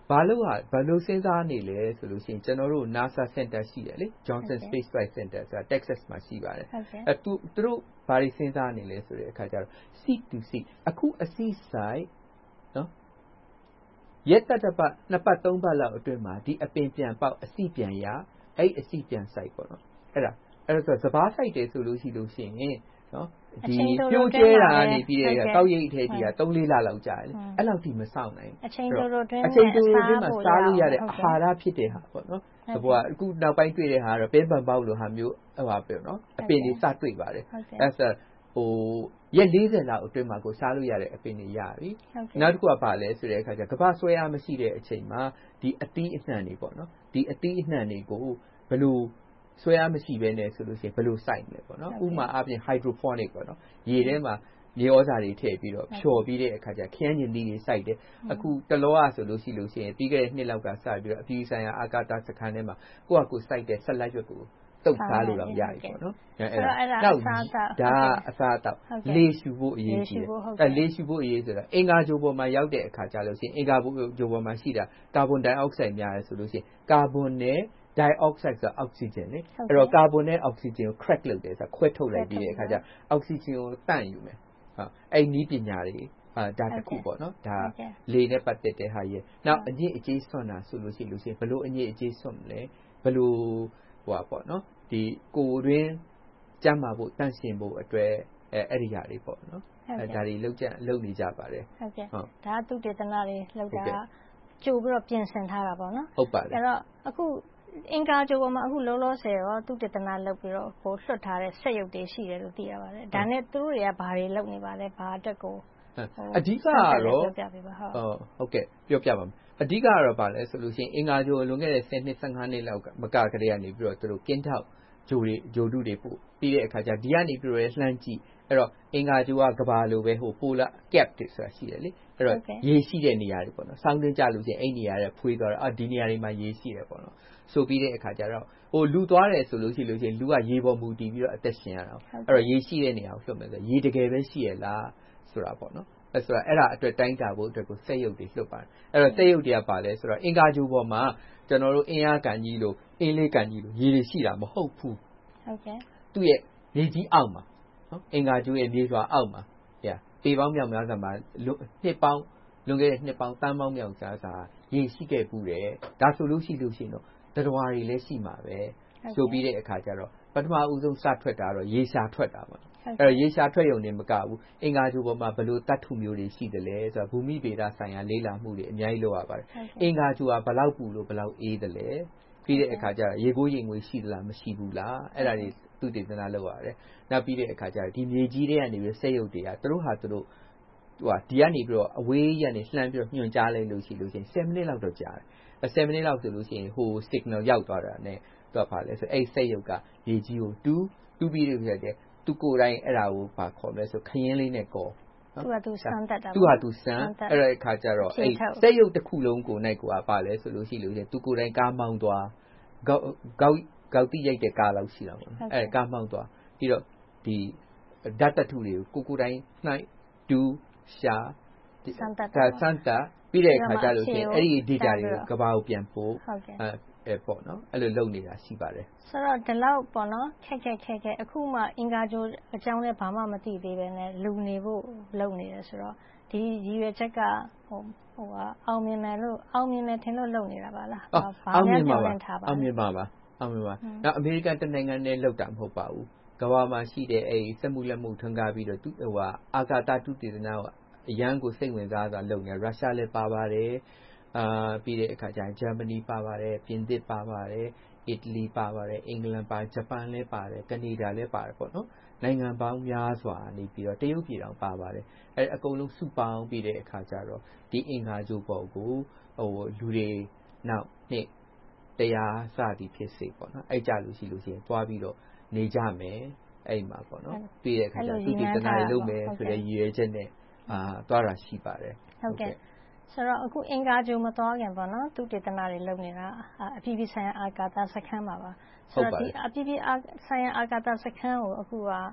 ဘာလို့စဉ်းစားနေလဲဆိုလို့ရှိရင်ကျွန်တော်တို့ NASA Center ရှိတယ်လေ Johnson Space Flight Center ဆိုတာ Texas မှာရှိပါတယ်သူတို့ဘာတွေစဉ်းစားနေလဲဆိုတဲ့အခါကျတော့ seat to seat အခုအစီးဆိုင်နော်ရက်တစ်ပတ်နှစ်ပတ်သုံးပတ်လောက်အတွင်းမှာဒီအပင်ပြန်ပေါက်အစီပြန်ရအဲ့အစီပြန်ဆိုင်ပေါ့နော်အဲ့ဒါဆိုစဘာဆိုင်တယ်ဆိုလို့ရှိရင်နော်ဒီပြိုးကျဲတာနေပြီးတဲ့ကောက်ရိတ်ထဲကြီးက 3-4 လလောက်ကြာတယ်အဲ့လောက်ထိမဆောင်နိုင်အချိန်တိုအတွင်းမှာစားလို့ရတဲ့အာဟာရဖြစ်တဲ့ဟာပေါ့နော်အခုနောက်ပိုင်းတွေ့တဲ့ဟာကတော့ပဲပန်ပေါက်လိုဟာမျိုးပြောနော်အပင်တွေစတွေ့ပါတယ်အဲ့ဆိုရက်40လောက်အတွင်းမှာကိုစားလို့ရတဲ့အပင်တွေရပြီနောက်တစ်ခုကဘာလဲဆိုတဲ့အခါကျကမ္ဘာဆွဲအားမရှိတဲ့အချိန်မှာဒီအသီးအနှံတွေပေါ့နော်ဒီအသီးအနှံတွေကိုဘယ်လိုဆွဲအားမရှိဘဲနဲ့ဆိုလို့ရှိရင်ဘယ်လိုစိုက်မလဲပေါ့နော်ဥပမာအပြင် hydroponic ပေါ့နော်ရေထဲမှာမြေဩဇာတွေထည့်ပြီးတော့ဖြော်ပြီးတဲ့အခါကျခရမ်းကျင်သီးတွေစိုက်တယ်အခုတလောဆိုလို့ရှိရင်ပြီးခဲ့တဲ့နှစ်လောက်ကစပြီးတော့အပြည်ဆိုင်ရာအာကာသစခန်းထဲမှာကိုယ့်အကူစိုက်တဲ့ဆက်လက်ရွက်ကိုတုတ်စားလို့တော့ရပြီပေါ့နော်အဲ့ဒါအစားအသောက်ဒါအစားအသောက်လေရှူဖို့အရေးကြီးတယ်လေရှူဖို့အရေးဆိုတာအင်္ဂါဂြိုဟ်ပေါ်မှာရောက်တဲ့အခါကျလို့ရှိရင်အင်္ဂါဂြိုဟ်ပေါ်မှာရှိတာကာဗွန်ဒိုင်အောက်ဆိုက်များတယ်ဆိုလို့ရှိရင်ကာဗွန်နဲ့dioxide ဆိုအောက်ဆီဂျင်လေအဲ့တော့ကာဗွန်နဲ့အောက်ဆီဂျင်ကို crack လုပ်တယ်ဆိုခွဲထုတ်လိုက်ပြီးတဲ့အခါကျအောက်ဆီဂျင်ကိုတန့်ယူမယ်အဲ့နည်းပညာတွေဒါတစ်ခုပေါ့နော်ဒါလေနဲ့ပတ်သက်တဲ့ဟာရဲ့နောက်အညစ်အကြေးဆွမ်းတာဆိုလို့ရှိရင်ဘယ်လိုအညစ်အကြေးဆွမ်းမလဲဘယ်လိုပေါ့နော်ဒီကိုယ်တွင်းကျန်းမာဖို့တန့်ရှင်းဖို့အတွက်အဲ့ဒီဟာတွေပေါ့နော်ဒါတွေလုပ်နေကြပါတယ်ဟုတ်ကဲ့ဒါသုတေသနတွေလုပ်တာကြိုပြီးတော့ပြင်ဆင်ထားတာပေါ့နော်ဟုတ်ပါတယ်အဲ့တော့အခုအင်္ဂါဂြိုဟ်ပေါ်မှာအခုလောလောဆယ်ရောသုတေသနလုပ်ပြီးတော့လွှတ်ထားတဲ့စက်ရုပ်တွေရှိတယ်လို့သိရပါတယ်ဒါနဲ့သူတို့တွေကဘာတွေလုပ်နေပါလဲဘာအတွက်ကိုအဓိကကတော့ဟုတ်ကဲ့ပြောပြပါမယ်အဓိကကတော့ဗာလဲဆိုလို့ရှိရင်အင်္ဂါဂြိုဟ်လွန်ခဲ့တဲ့10နှစ်15နှစ်လောက်ကမကကလေးကနေပြီးတော့သူတို့ကင်းထောက်ဂျိုတုတွေပို့ပြီးတဲ့အခါကျဒီကနေပြီးတော့လှမ်းကြည့်အဲ့တော့အင်္ဂါဂြိုဟ်ကကဘာလိုပဲpolar cap တွေဆိုတာရှိတယ်လေအဲ့တော့ရေရှိတဲ့နေရာတွေပေါ့နော်ဆောင်းတွင်းကြလို့ရှိရင်အဲ့နေရာတွေဖွေးသွားတော့ဒီနေရာတွေမှာရေရှိတယ်ပေါ့နော်ဆိုပြီးတဲ့အခါကျတော့လူသွားတယ်ဆိုလို့ရှိရင်လူကရေပေါ်မူတည်ပြီးတော့အသက်ရှင်ရတာအဲ့တော့ရေရှိတဲ့နေရာကိုလွှတ်မယ်ဆိုရေတကယ်ပဲရှိရလားဆိုတာပေါ့နော်အဲ့ဆိုတော့အဲ့ဒါအတွက်တိုင်းတာဖို့အတွက်ကိုစက်ရုပ်တွေလွှတ်ပါတယ်အဲ့တော့စက်ရုပ်တွေကပါလဲဆိုတော့အင်္ဂါဂြိုဟ်ပေါ်မှာကျွန်တော်တို့အင်းအားကန်ကြီးလို့အင်းလေးကန်ကြီးလို့ရေတွေရှိတာမဟုတ်ဘူးဟုတ်ကဲ့သူ့ရဲ့မြေကြီးအောက်မှာနော်အင်္ဂါဂြိုဟ်ရဲ့မြေလွှာအောက်မှာပေပေါင်းမြောက်များစွာမှာနှစ်ပေါင်းလွန်ခဲ့တဲ့နှစ်ပေါင်းတန်းပေါင်းမြောက်များစွာရေရှိခဲ့ဘူးတယ်ဒါဆိုလို့ရှိရင်တော့တတဝါတွေလည်းရှိမှာပဲဆိုပြီးတဲ့အခါကျတော့ပထမဦးဆုံးစထွက်တာတော့ရေရှာထွက်တာပေါ့အဲ့တော့ရေရှာထွက်ရုံနဲ့မကဘူးအင်္ဂါဂြိုဟ်ပေါ်မှာဘယ်လိုတတ်ထုမျိုးတွေရှိတယ်လဲဆိုတော့ဘူမိဗေဒဆိုင်ရာလေ့လာမှုတွေအများကြီးလုပ်ရပါတယ်အင်္ဂါဂြိုဟ်ကဘယ်လောက်ပူလို့ဘယ်လောက်အေးတယ်လဲပြီးတဲ့အခါကျတော့ရေကိုးရေငွေရှိသလားမရှိဘူးလားအဲ့ဒါတွေသုတေသနလုပ်ရတယ်နောက်ပြီးတဲ့အခါကျတော့ဒီမြေကြီးတွေကနေပြီးစက်ရုပ်တွေကသူတို့ဟာသူတို့ဒီကနေပြီးတော့အဝေးကြီးကနေလှမ်းပြီးတော့ညွှန်ကြားလိုက်လို့ရှိလို့ရှင်7မိနစ်လောက်တော့ကြာတယ်7မိနစ်လောက်ဆိုလို့ရှိရင်ဟို signal ရောက်သွားတာနဲ့သူကဘာလဲဆိုအဲ့စက်ရုပ်ကမြေကြီးကိုတူးပြီးလို့ဖြစ်တယ်သူကိုယ်တိုင်အဲ့ဒါကိုဘာခေါ်မလဲဆိုခရင်းလေးနဲ့ကောသူကသူစမ်းတတ်တာသူကသူစမ်းအဲ့ဒါအခါကျတော့အဲ့စက်ရုပ်တစ်ခုလုံးကိုနိုင်ကိုကဘာလဲဆိုလို့ရှိလို့သူကိုယ်တိုင်ကားမောင်းသွားကောက်တိရိုက်တဲ့ကားလောက်ရှိတာပေါ့အဲ့ကားမောင်းသွားပြီးတော့ဒီဓာတ်တထုတွေကိုကိုယ်တိုင်နှိုက်တူးရှာစမ်းတတ်ပြီးတဲ့အခါကျလို့ရှိရင်အဲ့ဒီ data တွေကိုကဘာကိုပြန်ပို့ပေါ့နော်အဲ့လိုလုပ်နေတာရှိပါတယ်ဆိုတော့ဒီလောက်ပေါ့နော်ခက်အခုမှအင်္ဂါဂြိုဟ်အကြောင်းလည်းဘာမှမသိသေးပဲနဲ့လူနေဖို့လုပ်နေတယ်ဆိုတော့ဒီရည်ရွယ်ချက်ကအောင်မြင်မယ်ထင်လို့လုပ်နေတာပါလားအောင်မြင်ပါပါအောင်မြင်ပါနောက်အမေရိကန်တနိုင်ငံနဲ့လုပ်တာမဟုတ်ပါဘူးကမ္ဘာမှာရှိတဲ့အဲ့စက်မှုလက်မှုထွန်းကားပြီးတော့အာကာသသုတေသနအရန်ကိုစိတ်ဝင်စားစွာလုပ်နေရုရှားလည်းပါပါတယ်ပြီးတဲ့အခါကျရင်ဂျာမနီပါပါတယ်ပြင်သစ်ပါပါတယ်အီတလီပါပါတယ်အင်္ဂလန်ပါဂျပန်လည်းပါတယ်ကနေဒါလည်းပါတယ်ပေါ့နော်နိုင်ငံပေါင်းများစွာနေပြီးတော့တရုတ်ပြည်တော်ပါပါတယ်အဲအကုန်လုံးစုပေါင်းပြီးတဲ့အခါကျတော့ဒီအင်္ဂါဂြိုဟ်ပေါ်ကိုလူတွေနောက်နှစ်တရားစသည်ဖြစ်စေပေါ့နော်အဲ့ကြလို့ရှိရင်သွားပြီးတော့နေကြမယ်အဲ့မှာပေါ့နော်ပြီးတဲ့အခါကျသူဒီတနာတွေလုပ်မယ်ဆိုတဲ့ရည်ရွယ်ချက်နဲ့သွားတာရှိပါတယ်ဟုတ်ကဲ့ဆိုတော့အခုအင်္ဂါဂြိုဟ်မသွားခင်ပေါ့နော်သုတေသနတွေလုပ်နေတာအပြည်ပြည်ဆိုင်ရာအာကာသစခန်းမှာပါဆိုတော့ဒီအပြည်ပြည်ဆိုင်ရာအာကာသစခန်းကိုအခုက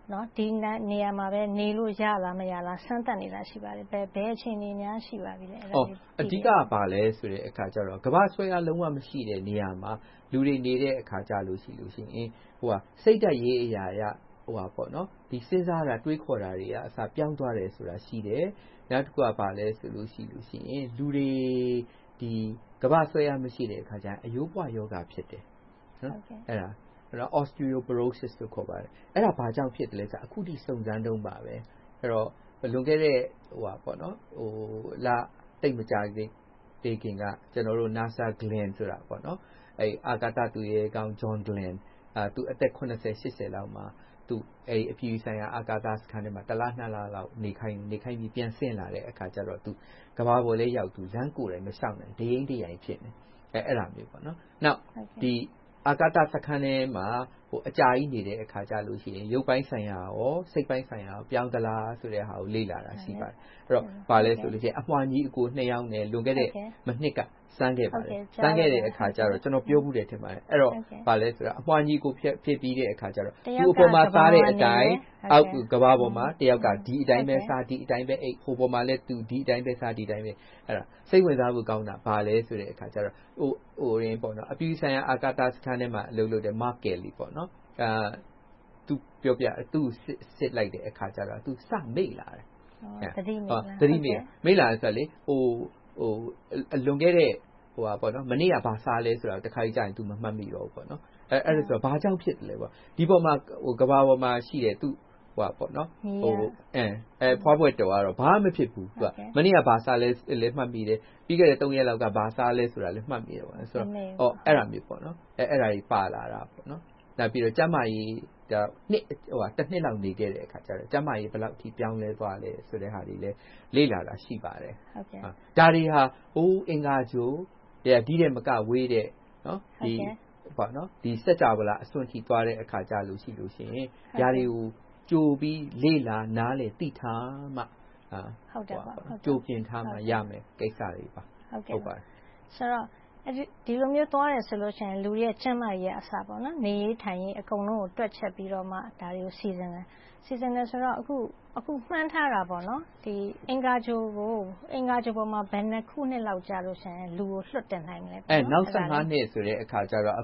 ဒီနေရာမှာပဲနေလို့ရလားမရလားစမ်းသပ်နေတာရှိပါတယ်ဘယ်အခြေအနေများရှိပါပြီလဲအဓိကပါလဲဆိုတဲ့အခါကျတော့ကမ္ဘာဆွဲအားလုံးဝမရှိတဲ့နေရာမှာလူတွေနေတဲ့အခါကြလို့ရှိရင်စိတ်ဓာတ်ရေးအရာဒီစဉ်းစားတာတွေးခေါ်တာတွေကအစပြောင်းသွားတယ်ဆိုတာရှိတယ်နောက်တစ်ခုကပါလဲဆိုလို့ရှိရင်လူတွေဒီကမ္ဘာဆွဲအားမရှိတဲ့အခါကျရင်အယိုးပွားယောဂဖြစ်တယ်အဲ့ဒါ osteoporosis လို့ခေါ်ပါတယ်အဲ့ဒါဘာကြောင့်ဖြစ်တယ်လဲဆိုအခုထိစုံစမ်းတုန်းပါပဲအဲ့တော့လွန်ခဲ့တဲ့လာတိတ်မကြခင်ကကျွန်တော်တို့ NASA Glenn ဆိုတာအဲ့အာကာသသူရဲကောင်း John Glenn သူအသက်80-80လောက်မှာသူအဲ့အပြည်ဆိုင်ရာအာကာသစခန်းထဲမှာ1လ2လလောက်နေခိုင်းပြီးပြန်ဆင်းလာတဲ့အခါကျတော့သူကမ္ဘာပေါ်လေးရောက်သူလမ်းကိုယ်တိုင်မလျှောက်နိုင်ဒိန်းဒိုင်ဖြစ်နေအဲ့ဒါမျိုးနောက်ဒီအာကာသစခန်းထဲမှာအကြာကြီးနေတဲ့အခါကျလို့ရှိရင်ရုပ်ပိုင်းဆိုင်ရာရောစိတ်ပိုင်းဆိုင်ရာရောပြောင်းသလားဆိုတဲ့ဟာကိုလေ့လာတာရှိပါတယ်အဲ့တော့ဘာလဲဆိုလို့ရှိရင်အမွှာညီအကို2ယောက်နဲ့လွန်ခဲ့တဲ့မနှစ်ကစမ်းခဲ့ပါတယ်စမ်းခဲ့တဲ့အခါကျတော့ကျွန်တော်ပြောမှုတယ်ထင်ပါတယ်အဲ့တော့ဘာလဲဆိုတာအမွှာညီကိုဖြစ်ပြီးတဲ့အခါကျတော့သူ့အပေါ်မှာစားတဲ့အတိုင်းအောက်ကဘာပေါ်မှာတယောက်ကဒီအတိုင်းပဲစားဒီအတိုင်းပဲအိတ်ဟိုပေါ်မှာလည်းသူဒီအတိုင်းပဲစားဒီအတိုင်းပဲအဲ့ဒါစိတ်ဝင်စားဖို့ကောင်းတာဘာလဲဆိုတဲ့အခါကျတော့အပြည်ဆိုင်ရာအာကာသစခန်းထဲမှာအလုပ်လုပ်တဲ့ Mark Kelly သူပြောပြသူစစ်လိုက်တဲ့အခါကျတော့သူစမေ့လာတယ်သတိမေ့လာဆိုလေလွန်ခဲ့တဲ့မနေ့ကဘာစားလဲဆိုတာတခါကြီးကြာရင် तू မမှတ်မိတော့ဘူးအဲ့ဒါဆိုဘာကြောင့်ဖြစ်တယ်လဲဒီပေါ်မှာကဘာပေါ်မှာရှိတယ် तू ဖွားပွဲတော်ကတော့ဘာမှမဖြစ်ဘူးမနေ့ကဘာစားလဲလည်းမှတ်မိတယ်ပြီးခဲ့တဲ့3ရက်လောက်ကဘာစားလဲဆိုတာလည်းမှတ်မိတယ်ဆိုတော့အဲ့ဒါမျိုးအဲ့ဒါကြီးပါလာတာနောက်ပြီးတော့ကျမကြီးတစ်နှစ်လောက်နေခဲ့တဲ့အခါကျတော့ကျမကြီးဘယ်လောက်အထိပြောင်းလဲသွားလဲဆိုတဲ့ဟာတွေလည်းလေ့လာတာရှိပါတယ်ဒါတွေဟာအင်္ဂါဂြိုလ်ဒီတဲ့မကဝေးတဲ့ဒီစက်ကြဝဠာအစွန့်ထိသွားတဲ့အခါကျလို့ရှိရင်ဒါတွေကိုကြိုပြီးလေ့လာနားလည်သိထားမှကြိုပြင်ထားမှရမယ်ကိစ္စတွေပါဟုတ်ပါတယ်ဆိုတော့ဒီလိုမျိုးသွားတယ်ဆိုလို့ရှိရင်လူရဲ့ကျန်းမာရေးအစနေရေးထိုင်ရေးအကုန်လုံးကိုတွက်ချက်ပြီးတော့မှဒါတွေကိုစီစဉ်တယ်ဆိုတော့အခုမှန်းထားတာဒီအင်္ဂါဂြိုလ်ပေါ်မှာဘယ်နှစ်ခုနှစ်လောက်ကြာလို့ရှိရင်လူကိုလွှတ်တင်နိုင်မလဲနောက်15နှစ်ဆိုတဲ့အခါကျတော့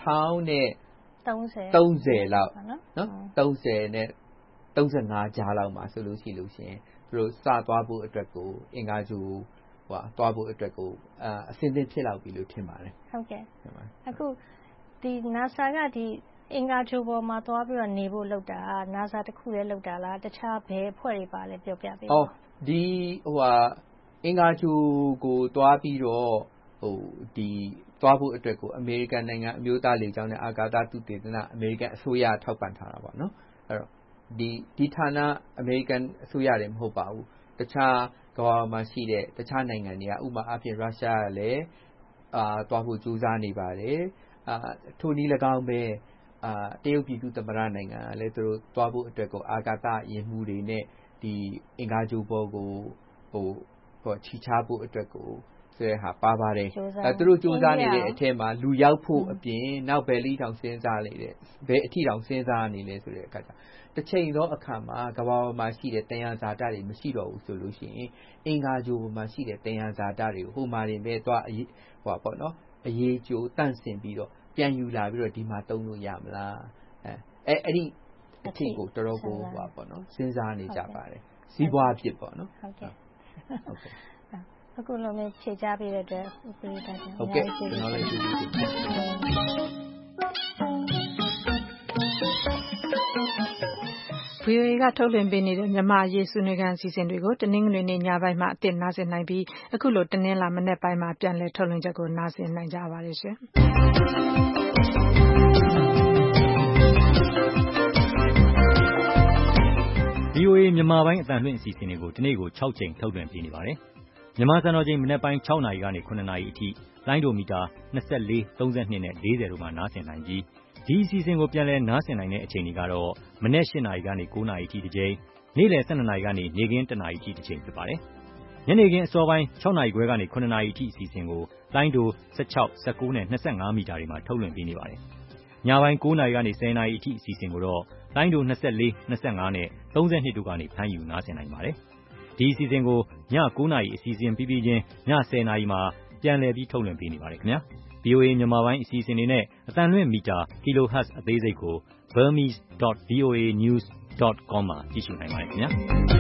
2030လောက်30နဲ့35ကြားလောက်မှာဆိုလို့ရှိရင်သူတို့စသွားဖို့အတွက်ကိုအင်္ဂါဂြိုလ်သွားဖို့အတွက်ကိုအဆင်သင့်ဖြစ်လောက်ပြီလို့ထင်ပါတယ်ဟုတ်ကဲ့အခုဒီ NASA ကဒီအင်္ဂါဂြိုလ်ပေါ်မှာသွားပြီးတော့နေဖို့လုပ်တာ NASA တခုလည်းလုပ်တာလားတခြားဘယ်အဖွဲ့တွေပါလဲပြောပြပေးပါဒီအင်္ဂါဂြိုလ်ကိုသွားပြီးတော့ဒီသွားဖို့အတွက်ကိုအမေရိကန်နိုင်ငံအမျိုးသားလေကြောင်းနဲ့အာကာသသုတေသနအမေရိကန်အစိုးရထောက်ပံ့ထားတာပေါ့နော်အဲ့တော့ဒီဌာနအမေရိကန်အစိုးရတယ်မဟုတ်ပါဘူးတခြားကမ္ဘာမှာရှိတဲ့တခြားနိုင်ငံတွေကဥပမာအပြင်ရုရှားကလည်းသွားဖို့ကြိုးစားနေပါတယ်ထိုနည်း၎င်းပဲတရုတ်ပြည်သူ့သမ္မတနိုင်ငံကလည်းသူတို့သွားဖို့အတွက်ကိုအာကာသယာဉ်မှူးတွေနဲ့ဒီအင်္ဂါဂြိုလ်ပေါ်ကိုခြိချဖို့အတွက်ကိုဆိုတဲ့ဟာပါပါတယ်သူတို့ကြိုးစားနေတဲ့အထက်မှာလူရောက်ဖို့အပြင်နောက်ဘယ်လိတောင်စဉ်းစားနေတယ်ဘယ်အထီတောင်စဉ်းစားနေလဲဆိုတဲ့အခါကျတစ်ချိန်သောအခါမှာကမ္ဘာပေါ်မှာရှိတဲ့တင်ရဇာတတွေမရှိတော့ဘူးဆိုလို့ရှိရင်အင်္ဂါဂြိုလ်ပေါ်မှာရှိတဲ့တင်ရဇာတတွေကိုဟိုမှာတွေပဲသွားအရေးကြိုးတန့်စင်ပြီးတော့ပြန်ယူလာပြီးတော့ဒီမှာသုံးလို့ရမလားအဲ့ဒီအထီကိုတော်တော်ကိုစဉ်းစားနေကြပါတယ်စီးပွားဖြစ်ပေါ့နော်ဟုတ်ကဲ့အခုလိုမျိုးဖြေချပေးတဲ့အတွက်ဟုတ်ကဲ့ကျွန်တော်လည်းကျေးဇူးတင်ပါတယ် VOA ကထုတ်လွှင့်ပေးနေတဲ့မြန်မာအရေးဆွေးနွေးခန်းအစီအစဉ်တွေကိုတနင်္ဂနွေနေ့ညပိုင်းမှာအသစ်နားဆင်နိုင်ပြီးအခုလိုတနင်္လာမနက်ပိုင်းမှာပြန်လည်ထုတ်လွှင့်ချက်ကိုနားဆင်နိုင်ကြပါတယ်ရှင်။ VOA မြန်မာပိုင်းအသံလွှင့်အစီအစဉ်တွေကိုဒီနေ့ကို6ချိန်ထုတ်လွှင့်ပေးနေပါတယ်။မြန်မာစံတော်ချိန်မနက်ပိုင်း6နာရီကနေ9နာရီအထိလိုင်းဒိုမီတာ24 32နဲ့40တို့မှာနားဆင်နိုင်ပြီးဒီအစီအစဉ်ကိုပြန်လည်နားဆင်နိုင်တဲ့အချိန်တွေကတော့မနက်8နာရီကနေ9နာရီအထိတစ်ချိန်နေ့လယ်12နာရီကနေနေ့ခင်း1နာရီအထိတစ်ချိန်ဖြစ်ပါတယ်။ညနေခင်းအစောပိုင်း6နာရီခွဲကနေ9နာရီအထိအစီအစဉ်ကိုလိုင်းဒို16 19နဲ့25မီတာတွေမှာထုတ်လွှင့်ပေးနေပါတယ်။ညပိုင်း9 နာရီကနေ 10 နာရီအထိအစီအစဉ်ကိုတော့လိုင်းဒို24, 25နဲ့ 32တို့ကနေဖမ်းယူနားဆင်နိုင်ပါတယ်။ဒီအစီအစဉ်ကိုည9 နာရီအစီအစဉ်ပြီးပြီးချင်းည10 နာရီမှာပြန်လည်ပြီးထုတ်လွှင့်ပေးနေပါတယ်ခင်ဗျာ။ VOA မြန်မာပိုင်းအစီအစဉ်တွေနဲ့အသံလွှင့်မီတာ kilohertz အသေးစိတ်ကို burmese.voanews.com မှာကြည့်ရှုနိုင်ပါတယ်ခင်ဗျာ။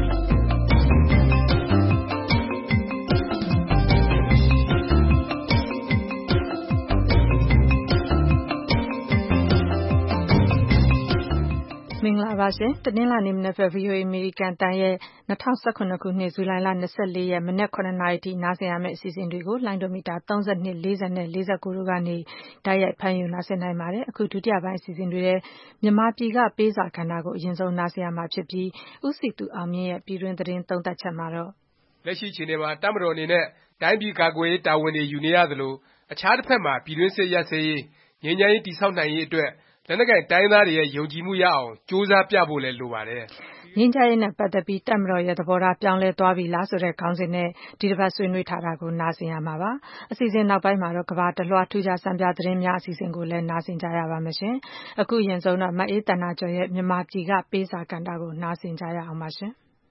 မင်္ဂလာပါရှင်တနင်္လာနေ့မနက်ဖက် VOA အမေရိကန်တန်ရဲ့2019ခုနှစ်ဇူလိုင်လ24ရက်မနက်9နာရီထိနားဆင်ရမယ့်အစီအစဉ်တွေကိုလိုင်းဒိုမီတာ32 40နဲ့49တို့ကနေတိုက်ရိုက်ဖမ်းယူနားဆင်နိုင်ပါတယ်အခုဒုတိယပိုင်းအစီအစဉ်တွေထဲမြန်မာပြည်ကပေးစာကဏ္ဍကိုအရင်ဆုံးနားဆင်ရမှာဖြစ်ပြီးဦးစီသူအောင်မြင့်ရဲ့ပြည်တွင်းသတင်းသုံးသပ်ချက်မှာတော့လက်ရှိချိန်မှာတပ်မတော်အနေနဲ့တိုင်းပြည်ကာကွယ်ရေးတာဝန်တွေယူနေရသလိုအခြားတစ်ဖက်မှာပြည်တွင်းစစ်ရပ်စဲရေးငြိမ်းချမ်းရေးတည်ဆောက်နိုင်ရေးအတွက်လက်နက်ကိုင်တိုင်းသားတွေရဲ့ယုံကြည်မှုရအောင်ကြိုးစားပြဖို့လည်းလိုပါတယ်ငြိမ်းချမ်းရေးနဲ့ပတ်သက်ပြီးတပ်မတော်ရဲ့သဘောထားပြောင်းလဲသွားပြီလားဆိုတဲ့ခေါင်းစဉ်နဲ့ဒီတစ်ပတ်ဆွေးနွေးထားတာကိုနားဆင်ရမှာပါအစီအစဉ်နောက်ပိုင်းမှာတော့ကမ္ဘာတလွှားထူးခြားစံပြသတင်းများအစီအစဉ်ကိုလည်းနားဆင်ကြရပါမယ်ရှင်အခုအရင်ဆုံးတော့မအေးတနာကျော်ရဲ့မြန်မာပြည်ကပေးစာကဏ္ဍကိုနားဆင်ကြရအောင်ပါရှင်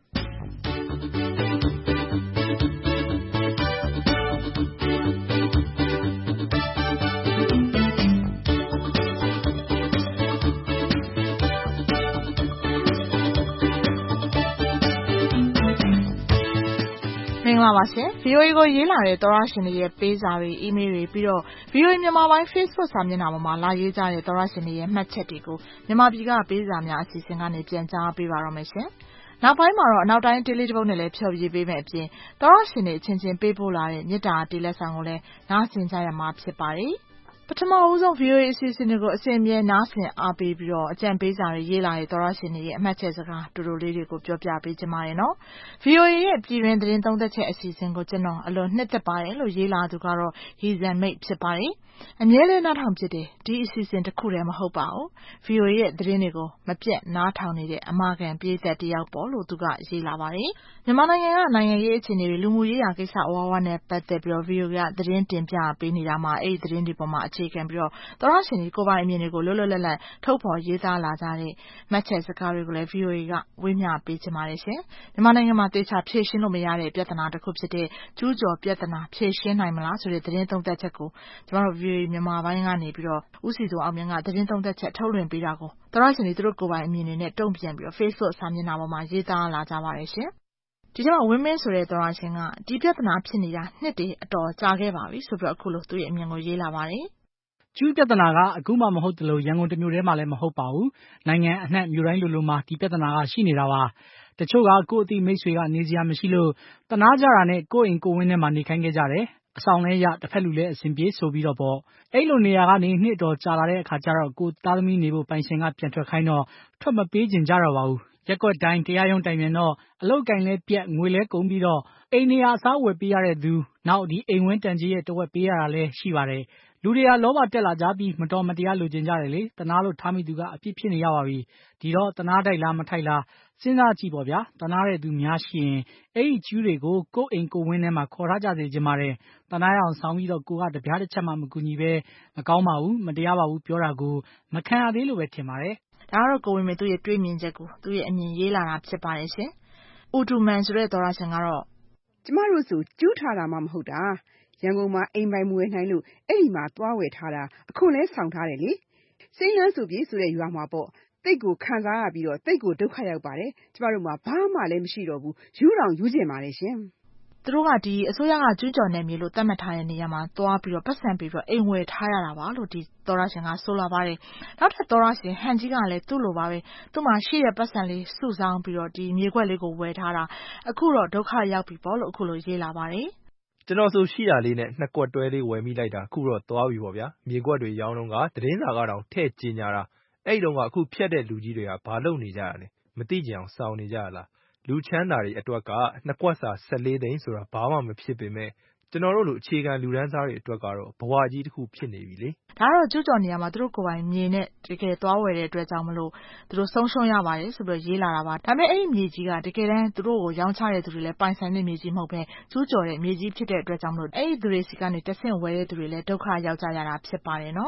မင်္ဂလာပါရှင် VOA ကိုရေးလာတဲ့သောရရှင်တွေရဲ့ပေးစာတွေ email တွေပြီးတော့ VOA မြန်မာပိုင်း Facebook စာမျက်နှာပေါ်မှာလာရေးကြတဲ့သောရရှင်တွေရဲ့မှတ်ချက်တွေကိုမြန်မာပြည်ကပေးစာများအစီအစဉ်ကနေပြန်ကြားပေးပါတော့မယ်ရှင်။နောက်ပိုင်းမှာတော့အနောက်တိုင်းတေးလေးတစ်ပုဒ်နဲ့လည်းဖြော်ပြပေးမယ်အပြင်သောရရှင်တွေအချင်းချင်းပေးပို့လာတဲ့မေတ္တာတေးလက်ဆောင်ကိုလည်းနားဆင်ကြရမှာဖြစ်ပါတယ်။ပထမဦးဆုံး VOA အစီအစဉ်တွေကိုအစဉ်အမြဲနားဆင်အားပေးပြီးတော့အကြံပေးစာတွေရေးလာတဲ့သောရရှင်တွေရဲ့အမှတ်ချက်စကားတူတူလေးတွေကိုပြောပြပေးကြပါရနော်။ VOA ရဲ့ပြည်တွင်သတင်းသုံးသက်ချက်အစီအစဉ်ကိုကျွန်တော်အလွန်နှစ်သက်ပါတယ်လို့ရေးလာသူကတော့ Heathen Mate ဖြစ်ပါတယ်။အမြဲတမ်းနားထောင်ဖြစ်တယ်ဒီအစီအစဉ်တစ်ခုတည်းမဟုတ်ပါဘူး။ VOA ရဲ့သတင်းတွေကိုမပြတ်နားထောင်နေတဲ့အမာခံပရိသတ်တစ်ယောက်ပေါ့လို့သူကရေးလာပါတယ်။မြန်မာနိုင်ငံကနိုင်ငံရေးအခြေအနေတွေလူမှုရေးရာကိစ္စအဝဝနဲ့ပတ်သက်ပြီးတော့ VOA ကသတင်းတင်ပြပေးနေတာမှာအဲ့ဒီသတင်းတွေပေါ်မှာအခြေခံပြီးတော့သောရရှင်တွေကိုယ်ပိုင်အမြင်တွေကိုလွတ်လွတ်လပ်လပ်ထုတ်ဖော်ရေးသားလာကြတဲ့မှတ်ချက်စကားတွေကိုလည်း VOA ကဝေမျှပေးချင်ပါတယ်ရှင်။မြန်မာနိုင်ငံမှာတေချာဖြေရှင်းလို့မရတဲ့ပြဿနာတစ်ခုဖြစ်တဲ့ကျူးကျော်ပြဿနာဖြေရှင်းနိုင်မလားဆိုတဲ့သတင်းသုံးသပ်ချက်ကိုကျွန်တော်တို့ VOA မြန်မာပိုင်းကနေပြီးတော့ဦးစီသူအောင်မြင့်ကသတင်းသုံးသပ်ချက်ထုတ်လွှင့်ပေးတာကိုသောရရှင်တွေသူတို့ကိုယ်ပိုင်အမြင်တွေနဲ့တုံ့ပြန်ပြီးတော့ Facebook စာမျက်နှာပေါ်မှာရေးသားလာကြပါတယ်ရှင်။ဒီတော့ဝင်းမင်းဆိုတဲ့သောရရှင်ကဒီပြဿနာဖြစ်နေတာနှစ်တွေအတော်ကြာခဲ့ပါပြီဆိုပြီးတော့အခုလိုသူ့ရဲ့အမြင်ကိုရေးလာပါတယ်ကျူးပြဿနာကအခုမှမဟုတ်တလို့ရန်ကုန်တမျိုးတည်းမှလည်းမဟုတ်ပါဘူးနိုင်ငံအနှံ့မြို့တိုင်းလိုမှာဒီပြဿနာကရှိနေတာပါတချို့ကကိုယ့်အသိမိတ်ဆွေကနေစရာမရှိလို့တနာကြတာနဲ့ကိုယ့်အိမ်ကိုယ်ဝင်းထဲမှာနေခိုင်းခဲ့ကြတယ်အဆောင်လဲရတစ်ဖက်လူလဲအဆင်ပြေဆိုပြီးတော့ပေါ့အဲ့လိုနေရာကနေနှစ်တော်ကြာလာတဲ့အခါကျတော့ကိုသားသမီးနေဖို့ပိုင်ရှင်ကပြန်ထွက်ခိုင်းတော့ထွက်မပေးကြကြတော့ပါဘူးရက်ကွက်တိုင်းတရားရုံးတိုင်ပြန်တော့အလုတ်ကင်လဲပြက်ငွေလဲကုန်ပြီးတော့အိမ်နေရာအစားဝယ်ပေးရတဲ့သူနောက်ဒီအိမ်ဝင်းတန်ကြီးရဲ့တဝက်ပေးရတာလဲရှိပါတယ်လူတွေကလောဘတက်လာကြပြီးမတော်မတရားလိုချင်ကြတယ်လေတနာလို့ထားမိသူကအပြစ်ဖြစ်နေရပါပြီဒီတော့တနာတိုက်လားမထိုက်လားစဉ်းစားကြည့်ပေါ့ဗျာတနာတဲ့သူများရှိရင်အဲ့ဒီကျူးတွေကိုကိုယ့်အိမ်ကိုယ်ဝင်းထဲမှာခေါ်ထားကြစေချင်ပါတယ်တနာရအောင်ဆောင်ပြီးတော့ကိုကတပြားတစ်ချက်မှမကူညီပဲမကောင်းပါဘူးမတရားပါဘူးပြောတာကိုမခံရသေးလို့ပဲထင်ပါတယ်ဒါကတော့ကိုဝင်းမင်းသူ့ရဲ့တွေးမြင်ချက်ကိုသူ့ရဲ့အမြင်ရေးလာတာဖြစ်ပါတယ်ရှင်။ဦးတူမန်ဆိုတဲ့သောရရှင်ကတော့ကျမတို့ဆိုကျူးထားတာမှမဟုတ်တာရန်ကုန်မှာအိမ်ပိုင်မဝယ်နိုင်လို့အဲ့ဒီမှာသွားဝယ်ထားတာအခွန်လဲဆောင်ထားတယ်လေစိမ်းလန်းစုပြေဆိုတဲ့ရွာမှာပေါ့တိတ်ကိုခံစားရပြီးတော့တိတ်ကိုဒုက္ခရောက်ပါတယ်ကျမတို့မှာဘာမှလည်းမရှိတော့ဘူးယူတောင်ယူကျင်ပါတယ်ရှင်သူတို့ကဒီအစိုးရကကျူးကျော်နေမြေလို့သတ်မှတ်ထားတဲ့နေရာမှာသွားပြီးတော့ပတ်စံပြီးတော့အိမ်ဝယ်ထားရတာပါလို့ဒီသောရရှင်ကဆိုလာပါတယ်နောက်ထပ်သောရရှင်ဟန်ကြီးကလည်းသူ့လိုပါပဲသူ့မှာရှိတဲ့ပတ်စံလေးစုဆောင်းပြီးတော့ဒီမြေခွက်လေးကိုဝယ်ထားတာအခုတော့ဒုက္ခရောက်ပြီပေါ့လို့အခုလိုရေးလာပါတယ်ကျွန်တော်ဆိုရှိတာလေးနဲ့2ကွက်တွဲလေးဝယ်မိလိုက်တာအခုတော့သွားပြီပေါ့ဗျာမြေကွက်တွေရောင်းတော့ကသတင်းစာကတောင်ထဲ့ကျင်ညာတာအဲ့တုန်းကအခုဖြတ်တဲ့လူကြီးတွေကဘာလုပ်နေကြရလဲမသိကြအောင်စောင့်နေကြရလားလူချမ်းသာတွေအတွက်က2ကွက်စာ14သိန်းဆိုတာဘာမှမဖြစ်ပေမဲ့ကျွန်တော်တို့လိုအခြေခံလူဒန်းစားတွေအတွက်ကတော့ဘဝကြီးတစ်ခုဖြစ်နေပြီလေဒါကတော့ကျူးကျော်နေရာမှာသူတို့ကိုယ်ပိုင်မြေနဲ့တကယ်သွားဝယ်တဲ့အတွက်ကြောင့်မလို့သူတို့ဆုံးရှုံးရပါတယ်ဆိုပြီးရေးလာတာပါဒါပေမဲ့အဲ့ဒီမြေကြီးကတကယ်တမ်းသူတို့ကိုရောင်းချတဲ့သူတွေလည်းပိုင်ဆိုင်တဲ့မြေကြီးမဟုတ်ပဲကျူးကျော်တဲ့မြေကြီးဖြစ်တဲ့အတွက်ကြောင့်မလို့အဲ့ဒီသူတွေစီကနေတဆင့်ဝယ်တဲ့သူတွေလည်းဒုက္ခရောက်ကြရတာဖြစ်ပါတယ်နော်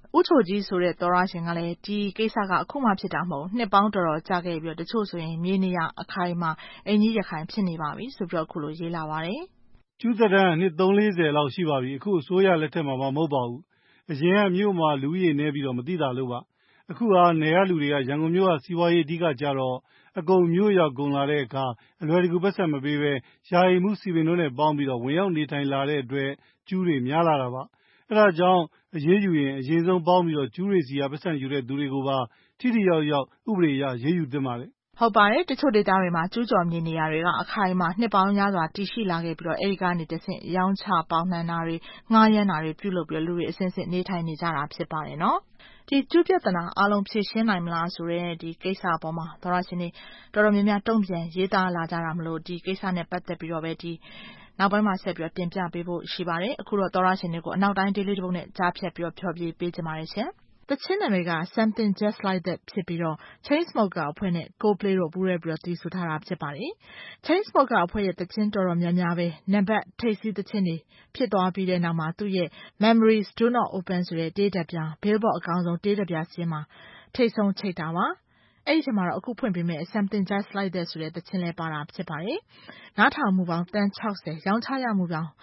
ဦးချိုကြီးဆိုတဲ့သောရရှင်ကလည်းဒီကိစ္စကအခုမှဖြစ်တာမဟုတ်နှစ်ပေါင်းတော်တော်ကြာခဲ့ပြီးတော့တချို့ဆိုရင်မြေနေရအခိုင်မှာအင်ကြီးရခိုင်ဖြစ်နေပါပြီဆိုပြီးတော့အခုလိုရေးလာပါတယ်ကျူးသက်တမ်းနှစ်3-40လောက်ရှိပါပြီအခုအစိုးရလက်ထက်မှာမဟုတ်ပါဘူးအရင်ကမြို့မှာလူကြီးနေပြီးတော့မသိတာလို့ပါအခုဟာနေရလူတွေကရန်ကုန်မြို့ကစီးပွားရေးအဓိကကြတော့အကုန်မြို့ရောက်ကုန်လာတဲ့အခါအလွယ်တကူပတ်ဆက်မပေးပဲယာယီမှုစီပင်တို့နဲ့ပေါင်းပြီးတော့ဝင်ရောက်နေထိုင်လာတဲ့အတွက်ကျူးတွေများလာတာပါအဲဒါကြောင့်အရေးယူရင်အရင်ဆုံးပေါင်းပြီးတော့ကျူးတွေစီကပတ်ဆက်ယူတဲ့သူတွေကိုပါထိထိရောက်ရောက်ဥပဒေအရရေးယူသင့်ပါတယ်ဟုတ်ပါတယ်တချို့ဒေသတွေမှာကျူးကျော်မြေနေရာတွေကအခိုင်မှာနှစ်ပေါင်းများစွာတည်ရှိလာခဲ့ပြီးတော့အဲဒီကနေတဆင့်ရောင်းချပေါင်းနှံတာတွေငှားရမ်းတာတွေပြုလုပ်ပြီးလူတွေအစဉ်စဉ်နေထိုင်နေကြတာဖြစ်ပါတယ်နော်ဒီကျူးပြဿနာအားလုံးဖြေရှင်းနိုင်မလားဆိုတဲ့ဒီကိစ္စအပေါ်မှာသောရရှင်တွေတော်တော်များများတုံ့ပြန်ရေးသားလာကြတာမလို့ဒီကိစ္စနဲ့ပတ်သက်ပြီးတော့ပဲဒီနောက်ပိုင်းမှာဆက်ပြီးတင်ပြပေးဖို့ရှိပါတယ်အခုတော့သောရရှင်တွေကိုအနောက်တိုင်းဒေးလေးတစ်ပုဒ်နဲ့ကြားဖြတ်ပြီးတော့ဖြောပြပေးကြပါရစေတချင်းနာမည်က Something Just Like That ဖြစ်ပြီးတော့ Chainsmoker အဖွဲ့နဲ့ Coldplay တို့ပူးရဲပြီးတော့တည်ဆူထားတာဖြစ်ပါတယ်။ Chainsmoker အဖွဲ့ရဲ့တချင်းတော်တော်များများပဲနံပါတ်ထိပ်စီးတချင်းတွေဖြစ်သွားပြီးတဲ့နောက်မှာသူ့ရဲ့ Memories Do Not Open ဆိုတဲ့တေးတက်ပြ Billboard အကောင်းဆုံးတေးတက်ပြစီးမှာထိပ်ဆုံးချိတ်တာပါ။အဲ့ဒီမှာတော့အခုဖွင့်ပေးမယ် Something Just Like That ဆိုတဲ့တချင်းလဲပါတာဖြစ်ပါတယ်။နားထောင်မှုပေါင်းတန်း60ရောင်းချရမှုပေါင်း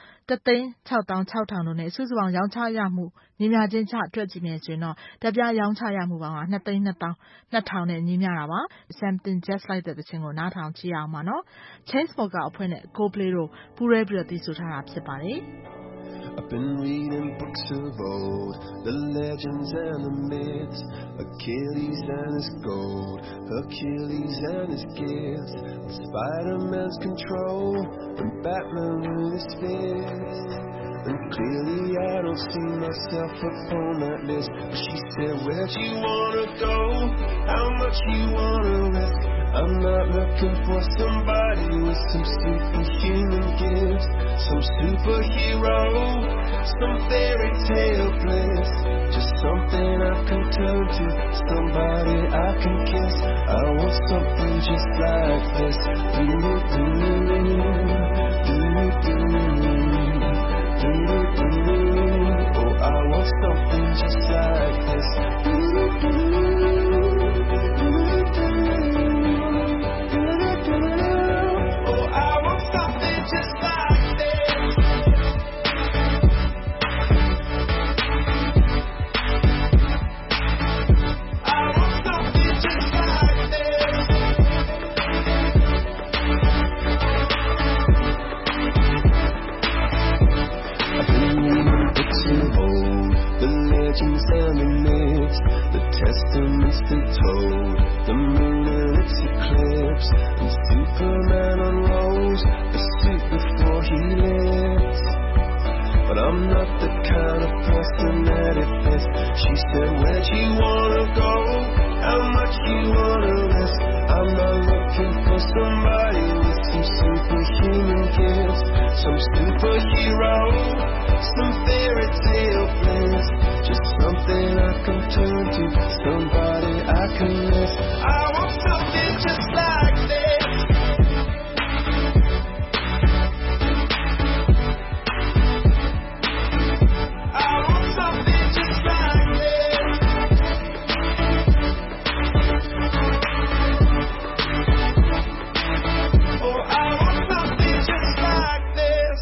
1,660,000တို့နဲ့စုစုပေါင်းရောင်းချရမှုညီမျှချင်းချတွက်ကြည့်မယ်ဆိုရင်တော့တပြားရောင်းချရမှုပေါင်းက2,200,000နဲ့ညီမျှတာပါ Something Just Like That တချင်းကိုနားထောင်ကြည့်အောင်ပါနော် Chainsmoker အဖွဲ့နဲ့ Coldplay တို့ပူးရဲပြီးတော့တည်ဆူထားတာဖြစ်ပါတယ် I've been reading books of old, the legends and the myths, Achilles and his gold, Hercules and his gifts, Spider-Man's control, and Batman with his fist. And clearly I don't see myself upon that list. But she said, where'd you wanna go? How much you wanna risk? I'm not looking for somebody with some superhuman gifts, some superhero, some fairy tale bliss. Just something I can turn to, somebody I can kiss. I want something just like this. Oh, I want something just like this. And the myths, the testaments they told, the moon and its eclipse, and Superman unrolls the suit before he lives. But I'm not the kind of person that it fits. She said, where'd you wanna go? How much you wanna risk? I'm not looking for somebody with some superhuman gifts, some superhero, some fairy tale bliss. Just something I can turn to, somebody I can miss. I want something just like this. I want something just like this. Oh, I want something just like this.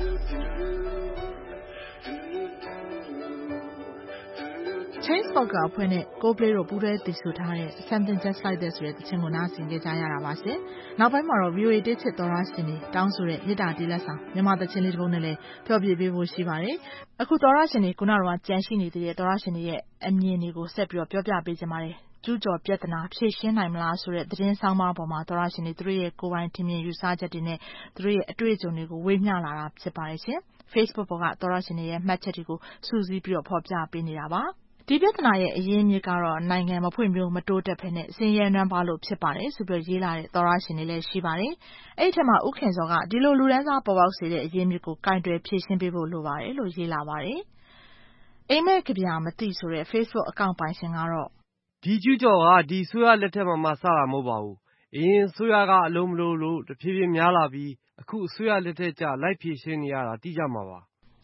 Chainsmoker အဖွဲ့နဲ့ Coldplay တို့ပူးတွဲတည်ဆူထားတဲ့ Something Just Like That ဆိုတဲ့တခြင်းကိုနားဆင်ကြရတာပါရှင်။နောက်ပိုင်းမှာတော့ VOA တေးချစ်သောရရှင်တွေတောင်းဆိုတဲ့မေတ္တာတီးလက်ဆောင်မြန်မာတခြင်းလေးတစ်ပုဒ်နဲ့လည်းဖျော်ဖြေပေးဖို့ရှိပါတယ်။အခုသောရရှင်တွေခုနကတော့ကြံရှိနေသေးတဲ့သောရရှင်တွေရဲ့အမြင်တွေကိုဆက်ပြီးတော့ပြောပြပေးကြပါမယ်။ကျူးကျော်ပြဿနာဖြေရှင်းနိုင်မလားဆိုတဲ့သတင်းဆောင်မပေါ်မှာသောရရှင်တွေသူတို့ရဲ့ကိုယ်ပိုင်ထင်မြင်ယူဆချက်တွေနဲ့သူတို့ရဲ့အတွေ့အကြုံတွေကိုဝေမျှလာတာဖြစ်ပါတယ်ရှင်။ Facebook ပေါ်ကသောရရှင်တွေရဲ့မှတ်ချက်တွေကိုစုစည်းပြီးတော့ဖော်ပြပေးနေတာပါ။ဒီပြဿနာရဲ့အရင်းအမြစ်ကတော့နိုင်ငံမဖွံ့ဖြိုးမတိုးတက်ဖ ೇನೆ ဆင်းရဲနွမ်းပါးလို့ဖြစ်ပါတယ်ဆိုပြီးရေးလာတဲ့သောရရှင်တွေလည်းရှိပါတယ်။အဲ့ဒီထက်မှဥခင်စောကဒီလိုလူဒန်းစားပေါ်ပေါက်စေတဲ့အရင်းအမြစ်ကိုကင်တွယ်ဖြေရှင်းပေးဖို့လိုပါတယ်လို့ရေးလာပါတယ်။အိမ်မက်ကဗျာမသိဆိုတဲ့ Facebook အကောင့်ပိုင်ရှင်ကတော့ဒီကျူးကျော်ကဒီဆိုရလက်ထက်မှာစတာမဟုတ်ပါဘူး။အရင်ဆိုရကအလုံးမလို့တဖြည်းဖြည်းများလာပြီးအခုဆိုရလက်ထက်ကျလိုက်ဖြေရှင်းနေရတာသိကြမှာပါ။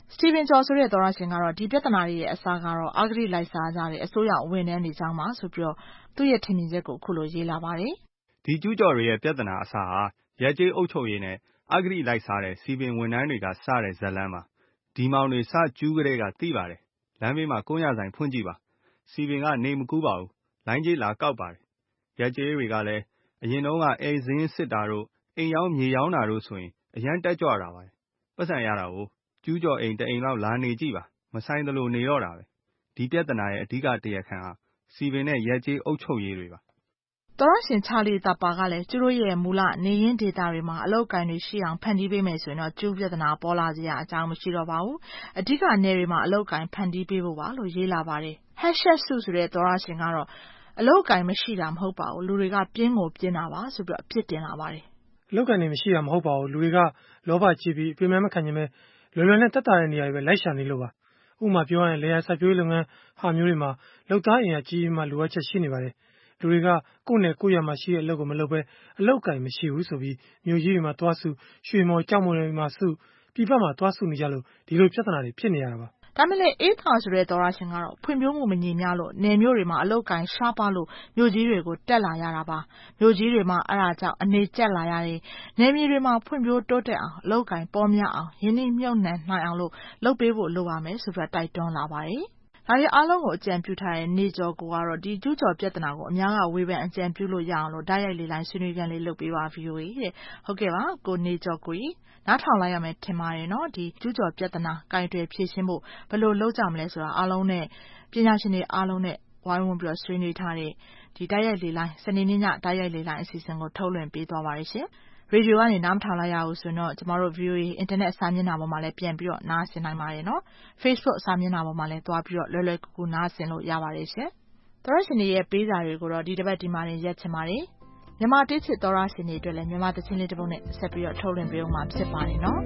Stephen ကျော်ဆိုတဲ့သောရရှင်ကတော့ဒီပြဿနာတွေရဲ့အစကတော့အဂတိလိုက်စားကြတဲ့အစိုးရဝန်ထမ်းတွေကြောင့်ပါဆိုပြီးတော့သူ့ရဲ့ထင်မြင်ချက်ကိုခုလိုရေးလာပါတယ်။ဒီကျူးကျော်တွေရဲ့ပြဿနာအစဟာရက်ကျေးအုပ်ချုပ်ရေးနဲ့အဂတိလိုက်စားတဲ့စီပင်ဝန်ထမ်းတွေကစတဲ့ဇာတ်လမ်းပါ။ဒီမောင်တွေစကျူးကလေးကသိပါတယ်။လမ်းဘေးမှာကုန်းရဆိုင်ဖွင့်ကြည့်ပါ။စီပင်ကနေမကူးပါဘူး။လိုင်းကြီးလာကောက်ပါတယ်။ရက်ကျေးတွေကလည်းအရင်တုန်းကအိမ်စင်းစစ်တာတို့အိမ်ရောင်းမြေရောင်းတာတို့ဆိုရင်အရန်တက်ကြွတာပါ။ပတ်စံရတာကိုကျူးကျော်အိမ်တအိမ်လောက်လာနေကြည့်ပါမဆိုင်သလိုနေတော့တာပဲဒီပြဿနာရဲ့အဓိကတရားခံဟာစီပင်နဲ့ရက်ကျေးအုပ်ချုပ်ရေးတွေပါသောရရှင်ချာလီတာပါကလည်းသူတို့ရဲ့မူလနေရင်းဒေတာတွေမှာအလောက်ကိုင်းတွေရှိအောင်ဖန်တီးပေးမယ်ဆိုရင်တော့ကျူးပြဿနာပေါ်လာစရာအကြောင်းမရှိတော့ပါဘူးအဓိကနေတွေမှာအလောက်ကိုင်းဖန်တီးပေးဖို့ပါလို့ရေးလာပါတယ်#စုဆိုတဲ့သောရရှင်ကတော့အလောက်ကိုင်းမရှိတာမဟုတ်ပါဘူးလူတွေကပြင်းကိုပြင်းတာပါဆိုပြီးအပြစ်တင်လာပါတယ်အလောက်ကိုင်းတွေမရှိတာမဟုတ်ပါဘူးလူတွေကလောဘကြီးပြီးအပြင်းမဲ့မခံခြင်းပဲလွယ်လွယ်နဲ့တက်တာတဲ့နေရာတွေပဲလိုက်ရှာနေလို့ပါဥပမာပြောရရင်လေယာစိုက်ပျိုးရေးလုပ်ငန်းဟာမျိုးတွေမှာလုပ်သားအင်အားကြီးမှလိုအပ်ချက်ရှိနေပါတယ်လူတွေကကိုယ့်နယ်ကိုယ့်ရမှာရှိတဲ့အလုပ်ကိုမလုပ်ပဲအလောက်ကိုင်းမရှိဘူးဆိုပြီးမြို့ကြီးတွေမှာသွားစုရွှေမော်ကြောက်မော်တွေမှာစုပြပမှာသွားစုနေကြလို့ဒီလိုပြဿနာတွေဖြစ်နေရတာပါဒါမှလည်းအေးသာဆိုတဲ့သောရရှင်ကတော့ဖွံ့ဖြိုးမှုမညီမျှလို့နယ်မြို့တွေမှာအလောက်ကိုင်းရှားပါလို့မြို့ကြီးတွေကိုတက်လာရတာပါမြို့ကြီးတွေမှာအဲ့ဒါကြောင့်အနေကျက်လာရတယ်နယ်မြေတွေမှာဖွံ့ဖြိုးတိုးတက်အောင်အလောက်ကိုင်းပေါ်များအောင်ရင်းနှီးမြှုပ်နှံနိုင်အောင်လို့လုပ်ပေးဖို့လိုပါမယ်ဆိုပြီးတိုက်တွန်းလာပါတယ်ဒါရီအားလုံးကိုအကြံပြုထားတဲ့နေကျော်ကိုကတော့ဒီကျူးကျော်ပြဿနာကိုအများကဝေဖန်အကြံပြုလို့ရအောင်လို့ဓာတ်ရိုက်လေးလိုင်းဆွေးနွေးခန်းလေးလုပ်ပေးပါ VOA တဲ့ဟုတ်ကဲ့ပါကိုနေကျော်ကိုကြီးနားထောင်လိုက်ရမယ်ထင်ပါတယ်နော်ဒီကျူးကျော်ပြဿနာကိုင်တွယ်ဖြေရှင်းဖို့ဘယ်လိုလုပ်ကြမလဲဆိုတာအားလုံးနဲ့ပညာရှင်တွေအားလုံးနဲ့ဝိုင်းဝန်းပြီးတော့ဆွေးနွေးထားတဲ့ဒီဓာတ်ရိုက်လေးလိုင်းစနေနေ့ညဓာတ်ရိုက်လေးလိုင်းအစီအစဉ်ကိုထုတ်လွှင့်ပေးသွားပါရရှင်ရေဒီယိုကနေနားမထောင်လိုက်ရဘူးဆိုတော့ကျမတို့ VOA အင်တာနက်စာမျက်နှာပေါ်မှာလည်းပြန်ပြီးတော့နားဆင်နိုင်ပါတယ်နော် Facebook စာမျက်နှာပေါ်မှာလည်းသွားပြီးတော့လွယ်လွယ်ကူကူနားဆင်လို့ရပါတယ်ရှင်သောရရှင်တွေရဲ့ပေးစာတွေကိုတော့ဒီတစ်ပတ်ဒီမှာရင်ရက်ချင်ပါတယ်မြန်မာတိချစ်သောရရှင်တွေအတွက်လည်းမြန်မာသချင်းလေးတစ်ပုဒ်နဲ့ဆက်ပြီးတော့ထုတ်လွှင့်ပေးအောင်မှာဖြစ်ပါတယ်နော်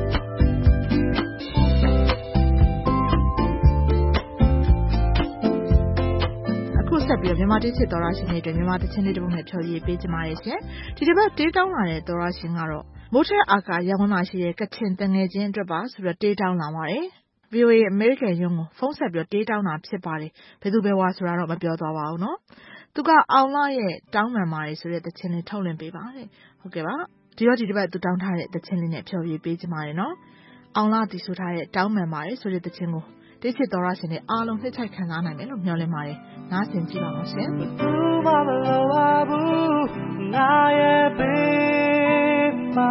ဆက်ပြီးမြန်မာတိချစ်သောရရှင်တွေအတွက်မြန်မာသချင်းလေးတစ်ပုဒ်နဲ့ဖြော်ရည်ပေးကြပါရစေဒီတစ်ပတ်တေးတောင်းလာတဲ့သောရရှင်ကတော့မိုးထက်အာကာရဝန်းလာရှိတဲ့ကချင်တငယ်ချင်းအတွက်ပါဆိုတော့တေးတောင်းလာပါတယ် VOA American ရုံးကိုဖုန်းဆက်ပြီးတေးတောင်းတာဖြစ်ပါတယ်ဘယ်သူဘယ်ဝါဆိုတာတော့မပြောသွားပါဘူးနော်သူကအောင်လာရဲ့တောင်းပန်ပါတယ်ဆိုတဲ့သချင်းလေးထုတ်လွှင့်ပေးပါတဲ့ဟုတ်ကဲ့ပါဒီတော့ဒီတစ်ပတ်သူတောင်းထားတဲ့သချင်းလေးနဲ့ဖြော်ရည်ပေးကြပါရနော်အောင်လာတီဆိုထားတဲ့တောင်းပန်ပါတယ်ဆိုတဲ့သချင်းကိုတိချစ်သောရရှင်တွေအားလုံးနှိမ့်ချိုက်ခံစားနိုင်မယ်လို့မျှော်လင့်ပါတယ်နားဆင်ကြည့်ပါဦးရှင်ဘူးမမလိုပါဘူးငါရဲ့ဘေးမှာ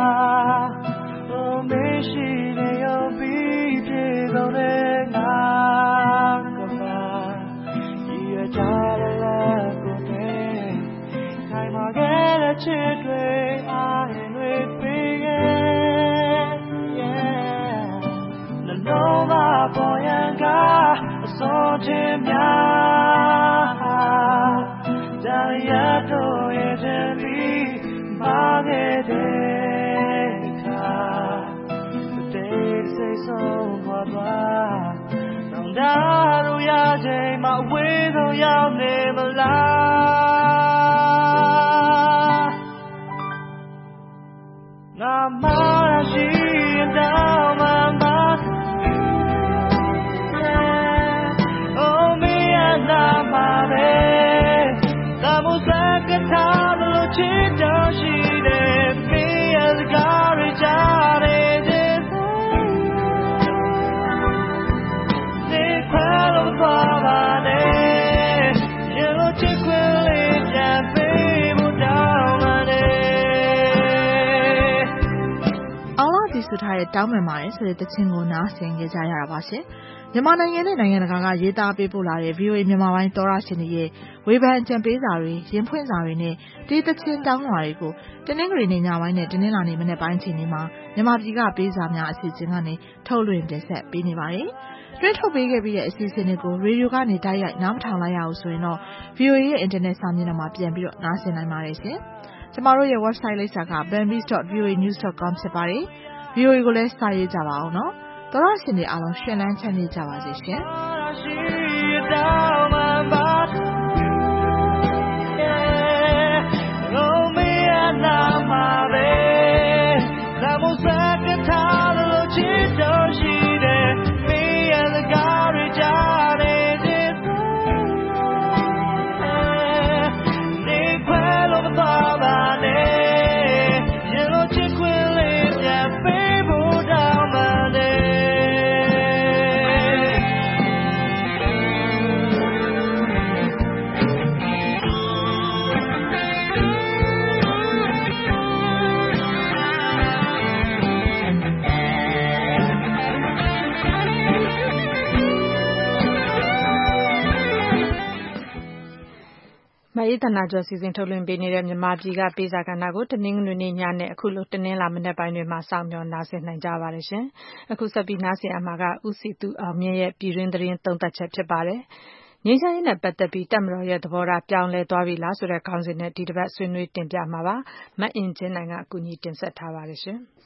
မရှိနေရောပြီးပြေကုန်တဲ့ငါကပါဒီရကြတဲ့ကိုယ်ခိုင်မာခဲ့တဲ့ချစ်တွေအားတွေပေးရဲ့နှလုံးသားပေါ်ရန်ကအစောချင်းများဒါရတော့ရဲ့တဲ့ပြီးပါခဲ့တဲ့အခါတိတ်ဆိတ်ဆုံးသွားနောင်တရရချိန်မှာဝေးဆုံးရောက်နေမလားငါမှရှိတော့မှချစ်တော်ရှိတဲ့မေးရစကားတွေကြားတဲ့နေခွဲလို့သွားပါနဲ့ရေလိုချစ်ခွေလေးပြန်ပေးဖို့တောင်းပါတယ်အောင်လာတီဆိုထားတဲ့တောင်းပန်ပါတယ်ဆိုတဲ့သချင်းကိုနားဆင်ကြကြရတာပါရှင်မြန်မာနိုင်ငံနဲ့နိုင်ငံတကာကရေးသားပေးပို့လာတဲ့ VOA မြန်မာပိုင်းသောရရှင်တွေရဲ့ဝေဖန်အကြံပေးစာတွေရင်းဖွင့်စာတွေနဲ့တေးသချင်းတောင်းလာတွေကိုတနင်္ဂနွေနေ့ညပိုင်းနဲ့တနင်္လာနေ့မနက်ပိုင်းချိန်တွေမှာမြန်မာပြည်ကပေးစာများအစီအစဉ်ကနေထုတ်လွှင့်တင်ဆက်ပေးနေပါတယ်။တွဲထုတ်ပေးခဲ့ပြီးတဲ့အစီအစဉ်တွေကိုရေဒီယိုကနေတိုက်ရိုက်နားမထောင်လိုက်ရအောင်ဆိုရင်တော့ VOA ရဲ့အင်တာနက်စာမျက်နှာမှာပြန်ပြီးတော့နားဆင်နိုင်ပါတယ်ရှင်။ကျမတို့ရဲ့ website လိပ်စာက bambis.voanews.com ဖြစ်ပါတယ်။ VOA ကိုလည်းစာရေးကြပါအောင်နော်။သောရရှင်တွေအားလုံးရှင်လန်းချမ်းမြေ့ကြပါစေရှင်။နာမပဲသာမစကထားလို့ချစ်တော်ရှိတဲ့ဌာနချုပ်စီစဉ်ထုတ်လွှင့်ပေးနေတဲ့မြန်မာပြည်ကပေးစာကဏ္ဍကိုတနင်္ဂနွေနေ့ညနဲ့အခုလိုတနင်္လာမနက်ပိုင်းတွေမှာစောင့်မျှော်နားဆင်နိုင်ကြပါတယ်ရှင်။အခုဆက်ပြီးနားဆင်ရမှာကဦးစီသူအောင်မြင့်ရဲ့ပြည်တွင်းသတင်းသုံးသပ်ချက်ဖြစ်ပါတယ်။ငြိမ်းချမ်းရေးနဲ့ပတ်သက်ပြီးတပ်မတော်ရဲ့သဘောထားပြောင်းလဲသွားပြီလားဆိုတဲ့ခေါင်းစဉ်နဲ့ဒီတစ်ပတ်ဆွေးနွေးတင်ပြမှာပါ။မအင်ကြင်းနိုင်ကအကူအညီတင်ဆက်ထားပါတယ်ရှင်။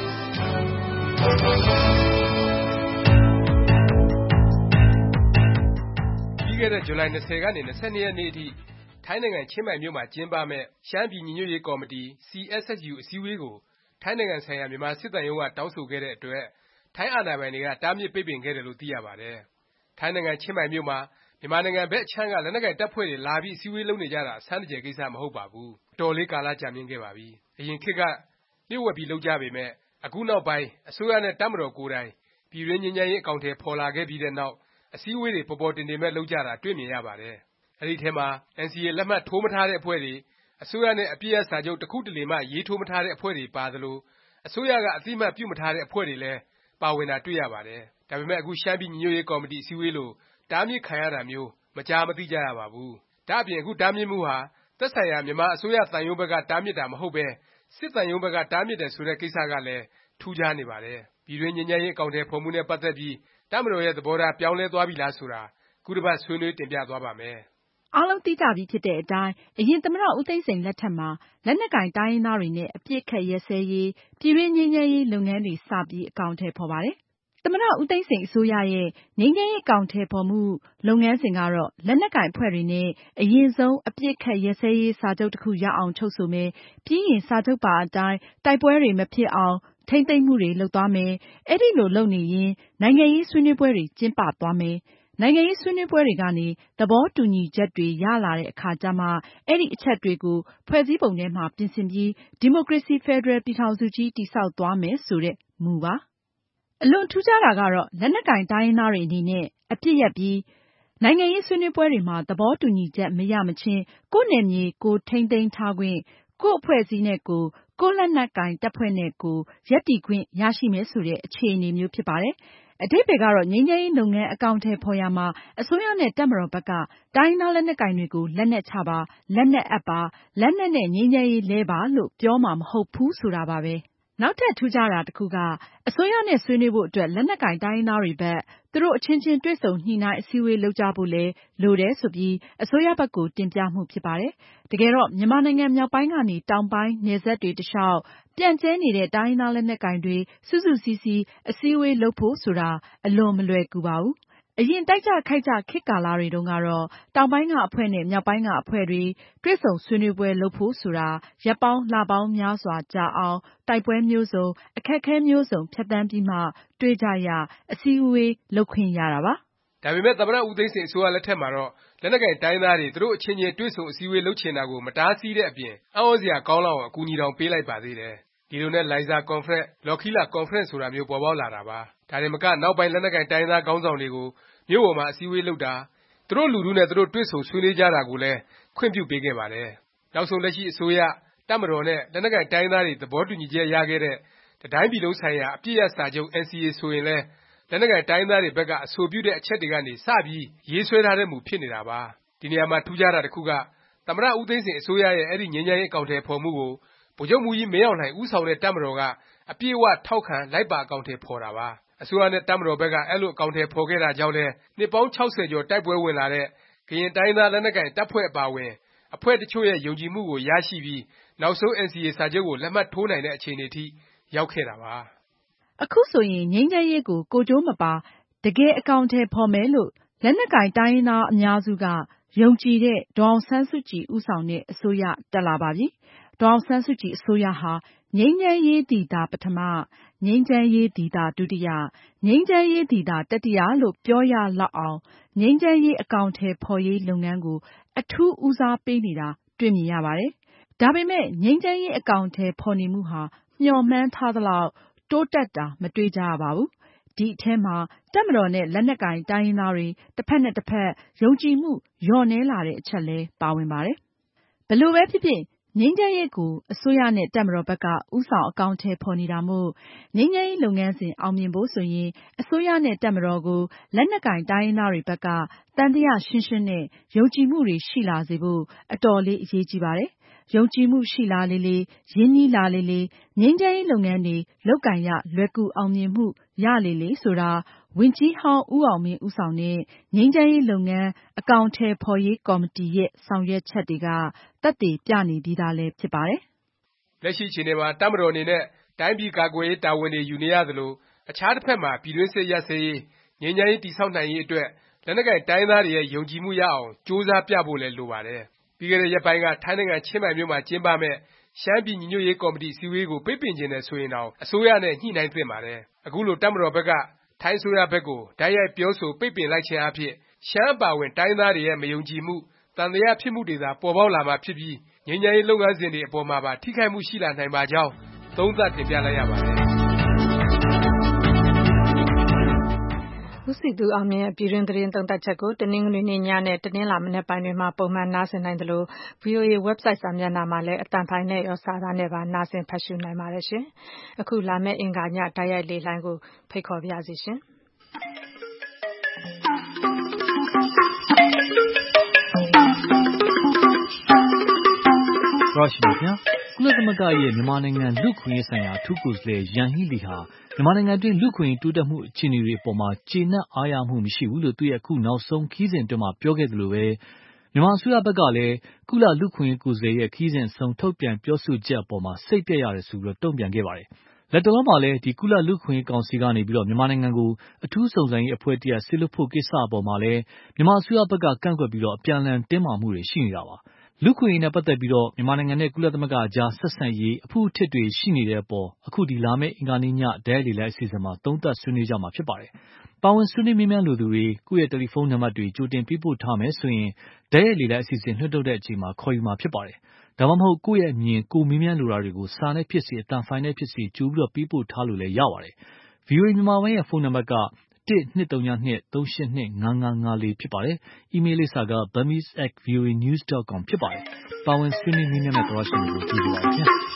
ပြီးခဲ့တဲ့ဇူလိုင်20ကနေ22ရက်နေ့အထိထိုင်းနိုင်ငံချင်းမိုင်မြို့မှာကျင်းပမဲ့ရှမ်းပြည်ညီညွတ်ရေးကော်မတီ CSSU အစည်းအဝေးကိုထိုင်းနိုင်ငံဆိုင်ရာမြန်မာစစ်သံရုံးကတောင်းဆိုခဲ့တဲ့အတွက်ထိုင်းအာဏာပိုင်တွေကတားမြစ်ပိတ်ပင်ခဲ့တယ်လို့သိရပါတယ်။ထိုင်းနိုင်ငံချင်းမိုင်မြို့မှာမြန်မာနိုင်ငံဘက်အခြမ်းကလက်နက်ကိုင်တပ်ဖွဲ့တွေလာပြီးအစည်းအဝေးလုပ်နေကြတာအဆန်းတကြယ်ကိစ္စမဟုတ်ပါဘူး။အတော်လေးကာလကြာမြင့်ခဲ့ပါပြီ။အရင်ခေတ်ကလျှို့ဝှက်ပြီးလုပ်ကြပေမဲ့အခုနောက်ပိုင်းအစိုးရနဲ့တပ်မတော်ကိုယ်တိုင်ပြည်တွင်းငြိမ်းချမ်းရေးအကောင်အထည်ဖော်လာခဲ့ပြီးတဲ့နောက်အစည်းအဝေးတွေပေါ်ပေါ်တင်တင်ပဲလုပ်ကြတာတွေ့မြင်ရပါတယ်။အဲဒီထဲမှာ NCA လက်မှတ်ထိုးမထားတဲ့အဖွဲ့တွေအစိုးရနဲ့အပစ်ရပ်စာချုပ်တစ်ခုတစ်လေမှရေးထိုးမထားတဲ့အဖွဲ့တွေပါသလိုအစိုးရကအသိအမှတ်ပြုမထားတဲ့အဖွဲ့တွေလည်းပါဝင်တာတွေ့ရပါတယ်။ဒါပေမဲ့အခုရှမ်းပြည်ညီညွတ်ရေးကော်မတီအစည်းအဝေးလို့တားမြစ်ခံရတာမျိုးမကြားမသိကြရပါဘူး။ဒါ့အပြင်အခုတားမြစ်မှုဟာသက်ဆိုင်ရာမြန်မာအစိုးရသံရုံးဘက်ကတားမြစ်တာမဟုတ်ပဲစစ်သံရုံးဘက်ကတားမြစ်တယ်ဆိုတဲ့ကိစ္စကလည်းထူးခြားနေပါတယ်။ပြည်တွင်းငြိမ်းချမ်းရေးအကောင်အထည်ဖော်မှုနဲ့ပတ်သက်ပြီးတပ်မတော်ရဲ့သဘောထားပြောင်းလဲသွားပြီလားဆိုတာခုတစ်ပတ်ဆွေးနွေးတင်ပြသွားပါမယ်။အားလုံးသိကြပြီးဖြစ်တဲ့အတိုင်းအရင်သမ္မတဦးသိန်းစိန်လက်ထက်မှာလက်နက်ကိုင်တိုင်းရင်းသားတွေနဲ့အပစ်အခတ်ရပ်စဲရေးပြည်တွင်းငြိမ်းချမ်းရေးလုပ်ငန်းတွေစပြီးအကောင်အထည်ဖော်ပါတယ်။သမ္မတဦးသိန်းစိန်အစိုးရရဲ့ငြိမ်းချမ်းရေးအကောင်အထည်ဖော်မှုလုပ်ငန်းစဉ်ကတော့လက်နက်ကိုင်အဖွဲ့တွေနဲ့အရင်ဆုံးအပစ်အခတ်ရပ်စဲရေးစာချုပ်တစ်ခုရအောင်ချုပ်ဆိုမယ်။ပြီးရင်စာချုပ်ပါအတိုင်းတိုက်ပွဲတွေမဖြစ်အောင်ထိန်းသိမ်းမှုတွေလုပ်သွားမယ်။အဲဒီလိုလုပ်နေရင်နိုင်ငံရေးဆွေးနွေးပွဲတွေကျင်းပသွားမယ်။နိုင်ငံရေးဆွေးနွေးပွဲတွေကနေသဘောတူညီချက်တွေရလာတဲ့အခါကျမှအဲဒီအချက်တွေကိုဖွဲ့စည်းပုံထဲမှာပြင်ဆင်ပြီးဒီမိုကရေစီဖက်ဒရယ်ပြည်ထောင်စုကြီးတည်ဆောက်သွားမယ်ဆိုတဲ့မူပါ။အလွန်ထူးခြားတာကတော့လက်နက်ကိုင်တိုင်းရင်းသားတွေအနေနဲ့အပစ်ရပ်ပြီးနိုင်ငံရေးဆွေးနွေးပွဲတွေမှာသဘောတူညီချက်မရမချင်းကိုယ့်နယ်မြေကိုထိန်းသိမ်းထားခွင့်ကိုယ့်အဖွဲ့အစည်းနဲ့ကိုယ့်လက်နက်ကိုင်တပ်ဖွဲ့နဲ့ကိုရပ်တည်ခွင့်ရရှိမယ်ဆိုတဲ့အခြေအနေမျိုးဖြစ်ပါတယ်။အဓိပ္ပါယ်ကတော့ငြိမ်းချမ်းရေးလုပ်ငန်းအကောင်အထည်ဖော်ရာမှာအစိုးရနဲ့တပ်မတော်ဘက်ကတိုင်းရင်းသားလက်နက်ကိုင်တွေကိုလက်နက်ချပါလက်နက်အပ်ပါလက်နက်နဲ့ငြိမ်းချမ်းရေးလဲပါလို့ပြောမှာမဟုတ်ဘူးဆိုတာပါပဲ။နောက်ထပ်ထူးခြားတာတစ်ခုကအစိုးရနဲ့ဆွေးနွေးဖို့အတွက်လက်နက်ကိုင်တိုင်းရင်းသားတွေဘက်သူတို့အချင်းချင်းတွေ့ဆုံညှိနှိုင်းအစည်းအဝေးလုပ်ကြဖို့လဲလိုတယ်ဆိုပြီးအစိုးရဘက်ကိုတင်ပြမှုဖြစ်ပါတယ်။တကယ်တော့မြန်မာနိုင်ငံမြောက်ပိုင်းကနေတောင်ပိုင်းနယ်စပ်တွေတလျှောက်ပြန့်ကျဲနေတဲ့တိုင်းရင်းသားလက်နက်ကိုင်တွေစုစုစည်းစည်းအစည်းအဝေးလုပ်ဖို့ဆိုတာအလွန်မလွယ်ကူပါဘူး။အရင်တိုက်ကြခိုက်ကြခေတ်ကာလတွေတုန်းကတော့တောင်ပိုင်းကအဖွဲ့နဲ့မြောက်ပိုင်းကအဖွဲ့တွေတွေ့ဆုံဆွေးနွေးပွဲလုပ်ဖို့ဆိုတာရက်ပေါင်းလပေါင်းများစွာကြာအောင်တိုက်ပွဲမျိုးစုံအခက်အခဲမျိုးစုံဖြတ်သန်းပြီးမှတွေ့ကြရအစည်းအဝေးလုပ်ခွင့်ရတာပါ။ဒါပေမဲ့သမ္မတဦးသိန်းစိန်အစိုးရလက်ထက်မှာတော့လက်နက်ကိုင်တိုင်းသားတွေသူတို့အချင်းချင်းတွေ့ဆုံအစည်းအဝေးလုပ်ချင်တာကိုမတားဆီးတဲ့အပြင်အံ့ဩစရာကောင်းလောက်အောင်အကူအညီတောင်ပေးလိုက်ပါသေးတယ်။ဒီလိုနဲ့လိုင်ဇာကွန်ဖရင့်လော်ခီလာကွန်ဖရင့်ဆိုတာမျိုးပေါ်ပေါက်လာတာပါ။ဒါတင်မကနောက်ပိုင်းလက်နက်ကိုင်တိုင်းသားခေါင်းဆောင်တွေကိုမြို့ပေါ်မှာအစည်းအဝေးလုပ်တာသူတို့လူထုနဲ့သူတို့တွေ့ဆုံဆွေးနွေးကြတာကိုလည်းခွင့်ပြုပေးခဲ့ပါတယ်။နောက်ဆုံးလက်ရှိအစိုးရတပ်မတော်နဲ့လက်နက်ကိုင်တိုင်းသားတွေသဘောတူညီချက်ရခဲ့တဲ့တစ်တိုင်းပြည်လုံးဆိုင်ရာအပစ်ရပ်စာချုပ် NCA ဆိုရင်လည်းလက်နက်ကိုင်တိုင်းသားတွေဘက်ကအဆိုပြုတဲ့အချက်တွေကနေစပြီးရေးဆွဲထားတဲ့မူဖြစ်နေတာပါ။ဒီနေရာမှာထူးခြားတာတစ်ခုကသမ္မတဦးသိန်းစိန်အစိုးရရဲ့အဲဒီငြိမ်းချမ်းရေးအကောင်အထည်ဖော်မှုကိုဗိုလ်ချုပ်မှူးကြီးမင်းအောင်လှိုင်ဦးဆောင်တဲ့တပ်မတော်ကအပြည့်အဝထောက်ခံလိုက်ပါအကောင်အထည်ဖော်တာပါ။အစိုးရနဲ့တပ်မတော်ဘက်ကအဲလိုအကောင်အထည်ဖော်ခဲ့တာကြောင့်လည်းနှစ်ပေါင်း60ကျော်တိုက်ပွဲဝင်လာတဲ့ကရင်တိုင်းသားလက်နက်ကိုင်တပ်ဖွဲ့အပါအဝင်အဖွဲ့တချို့ရဲ့ယုံကြည်မှုကိုရရှိပြီးနောက်ဆုံး NCA စာချုပ်ကိုလက်မှတ်ထိုးနိုင်တဲ့အခြေအနေထိရောက်ခဲ့တာပါ။အခုဆိုရင်ငြိမ်းချမ်းရေးကိုကိုယ်ကျိုးမပါတကယ်အကောင်အထည်ဖော်မယ်လို့လက်နက်ကိုင်တိုင်းရင်းသားအများစုကယုံကြည်တဲ့ဒေါ်အောင်ဆန်းစုကြည်ဦးဆောင်တဲ့အစိုးရတက်လာပါပြီ။ဒေါ်အောင်ဆန်းစုကြည်အစိုးရဟာငြိမ်းချမ်းရေးသည်သာပထမငြိမ်းချမ်းရေးသည်သာဒုတိယငြိမ်းချမ်းရေးသည်သာတတိယလို့ပြောရလောက်အောင်ငြိမ်းချမ်းရေးအကောင်အထည်ဖော်ရေးလုပ်ငန်းကိုအထူးဦးစားပေးနေတာတွေ့မြင်ရပါတယ်။ဒါပေမဲ့ငြိမ်းချမ်းရေးအကောင်အထည်ဖော်နေမှုဟာမျှော်မှန်းထားသလောက်တိုးတက်တာမတွေ့ကြရပါဘူး။ဒီအထဲမှာတပ်မတော်နဲ့လက်နက်ကိုင်တိုင်းရင်းသားတွေတစ်ဖက်နဲ့တစ်ဖက်ယုံကြည်မှုလျော့နည်းလာတဲ့အချက်လည်းပါဝင်ပါတယ်။ဘယ်လိုပဲဖြစ်ဖြစ်ငငြိမ်းချမ်းရေးကိုအစိုးရနဲ့တပ်မတော်ဘက်ကဦးဆောင်အကောင်အထည်ဖော်နေတာမို့ငြိမ်းချမ်းရေးလုပ်ငန်းစဉ်အောင်မြင်ဖို့ဆိုရင်အစိုးရနဲ့တပ်မတော်ကိုလက်နက်ကိုင်တိုင်းရင်းသားတွေဘက်ကသံသယရှင်းရှင်းနဲ့ယုံကြည်မှုတွေရှိလာစေဖို့အတော်လေးအရေးကြီးပါတယ်။ယုံကြည်မှုရှိလာလေလေရင်းနှီးလာလေလေငြိမ်းချမ်းရေးလုပ်ငန်းတွေလုပ်ကိုင်ရလွယ်ကူအောင်မြင်မှုရလေလေဆိုတာဝန်ကြီးဟောင်းဦးအောင်မင်းဦးဆောင်တဲ့ငြိမ်းချမ်းရေးလုပ်ငန်းအကောင်အထည်ဖော်ရေးကော်မတီရဲ့ဆောင်ရွက်ချက်တွေကသက်သေပြနေပြီးသားလည်းဖြစ်ပါတယ်။လက်ရှိအခြေအနေမှာတပ်မတော်အနေနဲ့တိုင်းပြည်ကာကွယ်ရေးတာဝန်တွေယူနေရသလိုအခြားတစ်ဖက်မှာပြည်တွင်းစစ်ရပ်စဲရေးငြိမ်းချမ်းရေးတည်ဆောက်နိုင်ရေးအတွက်လက်နက်ကိုင်တိုင်းသားတွေရဲ့ယုံကြည်မှုရအောင်ကြိုးစားပြဖို့လည်းလိုပါတယ်။ပြီးခဲ့တဲ့ရက်ပိုင်းကထိုင်းနိုင်ငံချင်းမိုင်မြို့မှာကျင်းပမဲ့ရှမ်းပြည်ညီညွတ်ရေးကော်မတီအစည်းအဝေးကိုပိတ်ပင်ခြင်းနဲ့ဆိုရင်တောင်အစိုးရနဲ့ညှိနှိုင်းသင့်ပါတယ်။အခုလိုတပ်မတော်ဘက်ကထိုင်းအစိုးရဘက်ကိုတိုက်ရိုက်ပြောဆိုပိတ်ပင်လိုက်ခြင်းအဖြစ်ရှမ်းအပါဝင်တိုင်းသားတွေရဲ့မယုံကြည်မှုသံသယဖြစ်မှုတွေသာပေါ်ပေါက်လာမှာဖြစ်ပြီးငြိမ်းချမ်းရေးလုပ်ငန်းစဉ်တွေအပေါ်မှာပါထိခိုက်မှုရှိလာနိုင်ပါကြောင်းသုံးသပ်တင်ပြလိုက်ရပါတယ်။ဦးစည်သူအောင်မြင့်ရဲ့ပြည်တွင်းသတင်းသုံးသပ်ချက်ကိုတနင်္ဂနွေနေ့ညနဲ့တနင်္လာမနက်ပိုင်းတွေမှာပုံမှန်နားဆင်နိုင်သလို VOA website စာမျက်နှာမှာလည်းအသံဖိုင်နဲ့ရောစာသားနဲ့ပါနားဆင်ဖတ်ရှုနိုင်ပါတယ်ရှင်။အခုလာမယ့်အင်္ဂါညတိုက်ရိုက်လေလှိုင်းကိုဖိတ်ခေါ်ပါရစေရှင်။ရရှိမြာကုလသမဂ္ဂရဲ့မြန်မာနိုင်ငံလူ့ခွင့်ရေးဆိုင်ရာအထူးကိုယ်စားလှယ်ယန်ဟီလီဟာမြန်မာနိုင်ငံတွင်းလူ့ခွင့်ရေးတိုးတက်မှုအခြေအနေတွေအပေါ်မှာကျေနပ်အားရမှုမရှိဘူးလို့သူရဲ့အခုနောက်ဆုံးခရီးစဉ်အတွင်းမှာပြောခဲ့သလိုပဲမြန်မာအစိုးရဘက်ကလည်းကုလလူ့ခွင့်ရေးကိုယ်စားလှယ်ရဲ့ခရီးစဉ်ဆုံးထုတ်ပြန်ပြောဆိုချက်အပေါ်မှာစိတ်ပျက်ရတယ်ဆိုပြီးတုံ့ပြန်ခဲ့ပါတယ်။လက်တလုံးမှာလည်းကုလလူ့ခွင့်ရေးကောင်စီကနေပြီးတော့မြန်မာနိုင်ငံကိုအထူးစုံစမ်းရေးအဖွဲ့တရပ်ဆီလွှတ်ဖို့ကိစ္စအပေါ်မှာလည်းမြန်မာအစိုးရဘက်ကကန့်ကွက်ပြီးတော့အပြန်အလှန်တင်းမာမှုတွေရှိနေတာပါ။လူ့ခွင့်ရေးနဲ့ပတ်သက်ပြီးတော့မြန်မာနိုင်ငံနဲ့ကုလသမဂ္ဂအကြားဆက်ဆံရေးအဖုအထစ်တွေရှိနေတဲ့အပေါ်အခုလာမယ့်အင်္ဂါနေ့ညဒဲလေလိုက်အစီအစဉ်မှာသုံးသပ်ဆွေးနွေးကြမှာဖြစ်ပါတယ်။ပါဝင်ဆွေးနွေးမေးမြန်းလိုသူတွေကိုယ့်ရဲ့တယ်လီဖုန်းနံပါတ်တွေကြိုတင်ပေးပို့ထားမယ်ဆိုရင်ဒဲလေလိုက်အစီအစဉ်လွှင့်ထုတ်တဲ့အချိန်မှာခေါ်ယူမှာဖြစ်ပါတယ်။ဒါမှမဟုတ်ကိုယ့်ရဲ့အမြင်ကိုမေးမြန်းလိုတာတွေကိုစာနဲ့ဖြစ်စေအသံဖိုင်နဲ့ဖြစ်စေကြိုပြီးတော့ပေးပို့ထားလို့လည်းရပါတယ်။ VOA မြန်မာပိုင်းရဲ့ဖုန်းနံပါတ်က1-232-382-5554ဖြစ်ပါတယ်။ အီးမေးလ်လိပ်စာက burmese@voanews.com ဖြစ်ပါတယ်။ပါဝင်ဆွေးနွေးမေးမြန်းတဲ့သောတရှင်တွေကိုကြည့်ပါဦးခင်ဗျာ။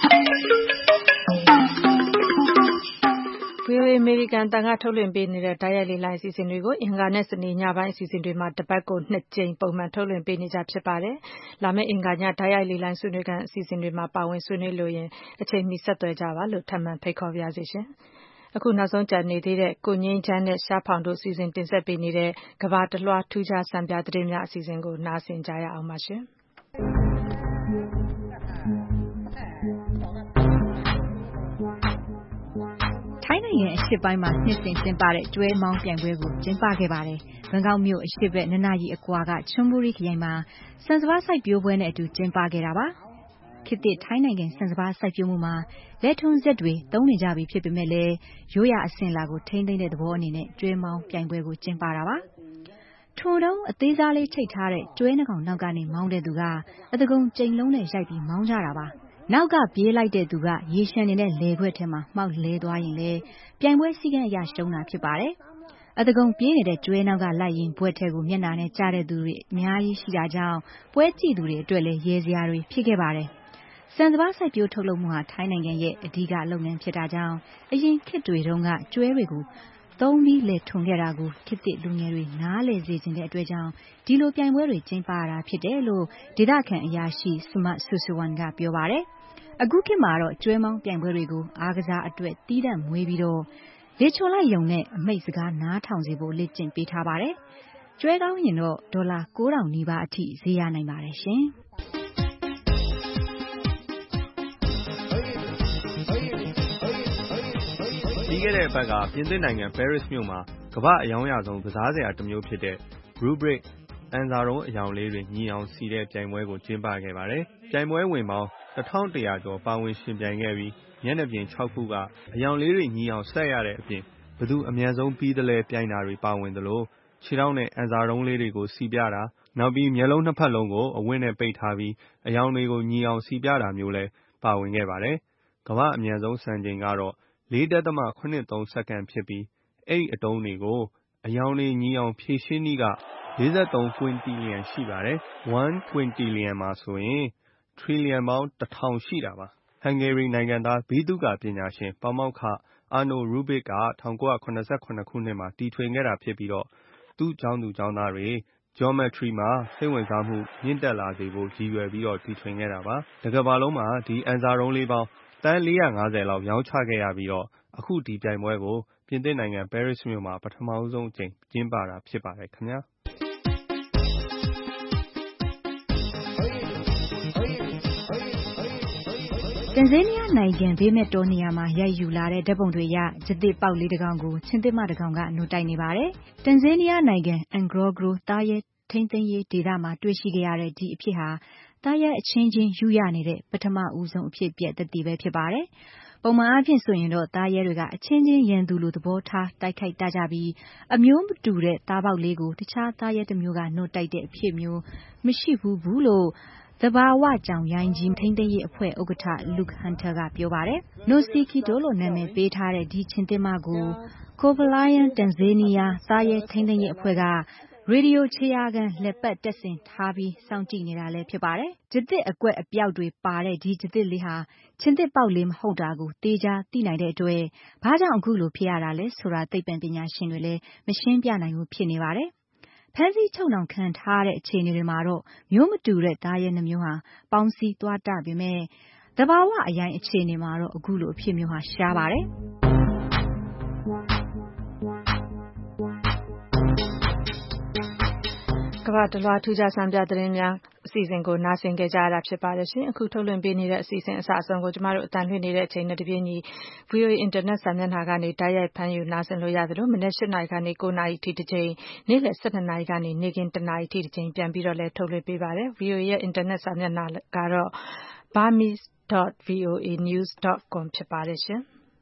VOA အမေရိကန်အသံကထုတ်လွှင့်ပေးနေတဲ့တိုက်ရိုက်လေလှိုင်းအစီအစဉ်တွေကိုအင်္ဂါနဲ့စနေညပိုင်းအစီအစဉ်တွေမှာတစ်ပတ်ကို2ကြိမ်ပုံမှန်ထုတ်လွှင့်ပေးနေကြဖြစ်ပါတယ်။လာမယ့်အင်္ဂါညတိုက်ရိုက်လေလှိုင်းဆွေးနွေးခန်းအစီအစဉ်တွေမှာပါဝင်ဆွေးနွေးလိုရင်အချိန်မီဆက်သွယ်ကြပါလို့ထပ်မံဖိတ်ခေါ်ပါရစေရှင်။အခုနောက်ဆုံးကြံနေသေးတဲ့ကိုငြိမ်းချမ်းနဲ့ရှားဖောင်တို့စီစဉ်တင်ဆက်ပေးနေတဲ့ကမ္ဘာတလွှားထူးခြားစံပြသတင်းများအစီအစဉ်ကိုနားဆင်ကြရအောင်ပါရှင်။ထိုင်းနိုင်ငံအရှေ့ပိုင်းမှာနှစ်စဉ်ကျင်းပတဲ့ကျွဲမောင်းပြိုင်ပွဲကိုကျင်းပခဲ့ပါတယ်။ဘန်ကောက်မြို့အရှေ့ဘက်2နာရီအကွာကချွန်ဘူရီခရိုင်မှာဆန်စပါးစိုက်ပျိုးပွဲနဲ့အတူကျင်းပခဲ့တာပါ။ခေတ်သစ်ထိုင်းနိုင်ငံဆန်စပါးစိုက်ပျိုးမှုမှာလက်ထွန်းဆက်တွေသုံးနေကြပြီဖြစ်ပေမဲ့လည်းရိုးရာအစဉ်အလာကိုထိန်းသိမ်းတဲ့သဘောအနေနဲ့ကျွဲမောင်းပြိုင်ပွဲကိုကျင်းပတာပါ။ထွန်တုံးအသေးစားလေးချိတ်ထားတဲ့ကျွဲနှကောင်နောက်ကနေမောင်းတဲ့သူကအတကုံကြိမ်လုံးနဲ့ရိုက်ပြီးမောင်းကြတာပါ။နောက်ကပြေးလိုက်တဲ့သူကရေရှမ်းနေတဲ့လေခွက်ထဲမှာမှောက်လဲသွားရင်လေပြိုင်ပွဲစည်းကမ်းအရရှုံးတာဖြစ်ပါတယ်။အတကုံပြေးနေတဲ့ကျွဲနောက်ကလိုက်ရင်ဘွက်ထဲကိုမျက်နှာနဲ့ကြားတဲ့သူတွေအများကြီးရှိတာကြောင့်ပွဲကြည့်သူတွေအတွက်လည်းရဲစရာတွေဖြစ်ခဲ့ပါတယ်။ဆန်စပါးစိုက်ပျိုးထုတ်လုပ်မှုဟာထိုင်းနိုင်ငံရဲ့အဓိကလုပ်ငန်းဖြစ်တာကြောင့်အရင်ခေတ်တွေတုန်းကကျွဲတွေကိုသုံးပြီးလေထွန်ခဲ့တာကိုခေတ်သစ်လူငယ်တွေနားလည်စေခြင်းတဲ့အတွက်ကြောင့်ဒီလိုပြိုင်ပွဲတွေကျင်းပရတာဖြစ်တယ်လို့ဒေသခံအရာရှိဆူမတ်ဆူဆူဝန်ကပြောပါတယ်။အခုခေတ်မှာတော့ကျွဲမောင်းပြိုင်ပွဲတွေကိုအားကစားအတွက်တီးတန့်မွေးပြီးတော့လေချိုလိုက်ယုံနဲ့အမိတ်စကားနားထောင်စေဖို့လေ့ကျင့်ပေးထားပါတယ်။ကျွဲကောင်းရင်တော့ဒေါ်လာ9,000နီးပါးအထိဈေးရနိုင်ပါတယ်ရှင်။ပြီးခဲ့တဲ့အပတ်ကပြင်သစ်နိုင်ငံ Paris မြို့မှာကမ္ဘာ့အယောင်ရဆုံးကစားစရာတစ်မျိုးဖြစ်တဲ့ Rubric အန်စာတုံးအယောင်လေးတွေညီအောင်စီတဲ့ပြိုင်ပွဲကိုကျင်းပခဲ့ပါတယ်။ပြိုင်ပွဲဝင်ပေါင်း1100ကျော်ပါဝင်ရှင်ပြိုင်ခဲ့ပြီးမျက်နှာပြင်6ခုကအယောင်လေးတွေညီအောင်ဆက်ရတဲ့အပြင်ဘယ်သူအမြန်ဆုံးပြီးသလဲပြိုင်တာတွေပါဝင်သလိုခြေထောက်နဲ့အန်စာတုံးလေးတွေကိုစီပြတာနောက်ပြီးမျက်လုံးနှစ်ဖက်လုံးကိုအဝတ်နဲ့ပိတ်ထားပြီးအယောင်တွေကိုညီအောင်စီပြတာမျိုးလည်းပါဝင်ခဲ့ပါတယ်။ကမ္ဘာ့အမြန်ဆုံးစံချိန်ကတော့4.83 စက္ကန့်ဖြစ်ပြီးအဲ့ဒီအတုံးတွေကိုအယောင်တွေညီအောင်ဖြည့်ရှင်းနည်းက43 ကွင်တီလီယံရှိပါတယ်။1 ကွင်တီလီယံမှာဆိုရင်ထရီလီယံပေါင်း 1000 ရှိတာပါ။ ဟန်ဂေရီနိုင်ငံသားဗိသုကာပညာရှင်ပါမောက္ခ Arno Rubik က 1987 ခုနှစ်မှာတီထွင်ခဲ့တာဖြစ်ပြီးတော့သူ့ကျောင်းသူကျောင်းသားတွေ Geometry မှာစိတ်ဝင်စားမှုမြင့်တက်လာစေဖို့ရည်ရွယ်ပြီးတော့တီထွင်ခဲ့တာပါ။တကမ္ဘာလုံးမှာဒီအန်စာတုံးလေးပေါင်းတန်း 450 လောက်ရောင်းချခဲ့ရပြီးတော့အခုဒီပြိုင်ပွဲကိုပြင်သစ်နိုင်ငံ Paris မြို့မှာပထမဆုံးအကြိမ်ကျင်းပတာဖြစ်ပါတယ်ခင်ဗျာတန်ဇေးနီးယားနိုင်ငံဘေးမဲ့တောနေရာမှာရိုက်ယူလာတဲ့ဓာတ်ပုံတွေရကျသစ်ပေါက်လေးတစ်ကောင်ကိုချင်းသစ်မတစ်ကောင်ကနှုတ်တိုက်နေပါတယ်။တန်ဇေးနီးယားနိုင်ငံအန်ဂရိုဂရိုသားရဲထိမ့်သိမ်းရေးဒေသမှာတွေ့ရှိခဲ့ရတဲ့ဒီအဖြစ်ဟာသားရဲအချင်းချင်းယူရနေတဲ့ပထမဦးဆုံးအဖြစ်ပြက်သက်တည်ပဲဖြစ်ပါတယ်။ပုံမှန်အားဖြင့်ဆိုရင်တော့သားရဲတွေကအချင်းချင်းရန်သူလိုသဘောထားတိုက်ခိုက်တကြပြီးအမျိုးမတူတဲ့သားပေါက်လေးကိုတခြားသားရဲတစ်မျိုးကနှုတ်တိုက်တဲ့အဖြစ်မျိုးမရှိဘူးလို့သဘာဝကြောင်ရိုင်းကြီးထိမ့်သိမ်းရေးအဖွဲ့ဥက္ကဋ္ဌ Luke Hunter ကပြောပါတယ်။ Nosikito လို့နာမည်ပေးထားတဲ့ဒီချင်းသစ်မကို Kovalayan Tanzania သားရဲထိမ့်သိမ်းရေးအဖွဲ့ကရေဒီယိုခြေရာခံလက်ပတ်တက်ဆင်ထားပြီးစောင့်ကြည့်နေတာလည်းဖြစ်ပါတယ်။ကျသစ်အကွက်အပြောက်တွေပါတဲ့ဒီကျသစ်လေးဟာချင်းသစ်ပေါက်လေးမဟုတ်တာကိုတေချာသိနိုင်တဲ့အတွက်ဘာကြောင့်အခုလိုဖြစ်ရတာလဲဆိုတာသိပ္ပံပညာရှင်တွေလည်းမရှင်းပြနိုင်ဘူးဖြစ်နေပါတယ်။ဖမ်းဆီးချုပ်နှောင်ခံထားတဲ့အခြေအနေတွေမှာတော့မျိုးမတူတဲ့သားရဲနှမျိုးဟာပေါင်းစည်းသွားတပေမဲ့သဘာဝအရိုင်းအခြေအနေမှာတော့အခုလိုအဖြစ်မျိုးဟာရှားပါတယ်။ကမ္ဘာတလွှားထူးခြားစံပြသတင်းများအစီအစဉ်ကိုနားဆင်ကြရတာဖြစ်ပါတယ်ရှင်အခုထုတ်လွှင့်ပေးနေတဲ့အစီအစဉ်အစအဆုံးကိုကျမတို့အတန်လွှင့်နေတဲ့အချိန်နဲ့တပြေးညီ VOA Internet စာမျက်နှာကနေတိုက်ရိုက်ဖမ်းယူနားဆင်လို့ရသလိုမနက် 8 နာရီကနေ 9 နာရီထိတစ်ချိန်နေ့လယ် 12 နာရီကနေနေ့ခင်း 1 နာရီထိတစ်ချိန်ပြန်ပြီးတော့လည်းထုတ်လွှင့်ပေးပါတယ် VOA ရဲ့ Internet စာမျက်နှာကတော့ burmese.voanews.com ဖြစ်ပါတယ်ရှင်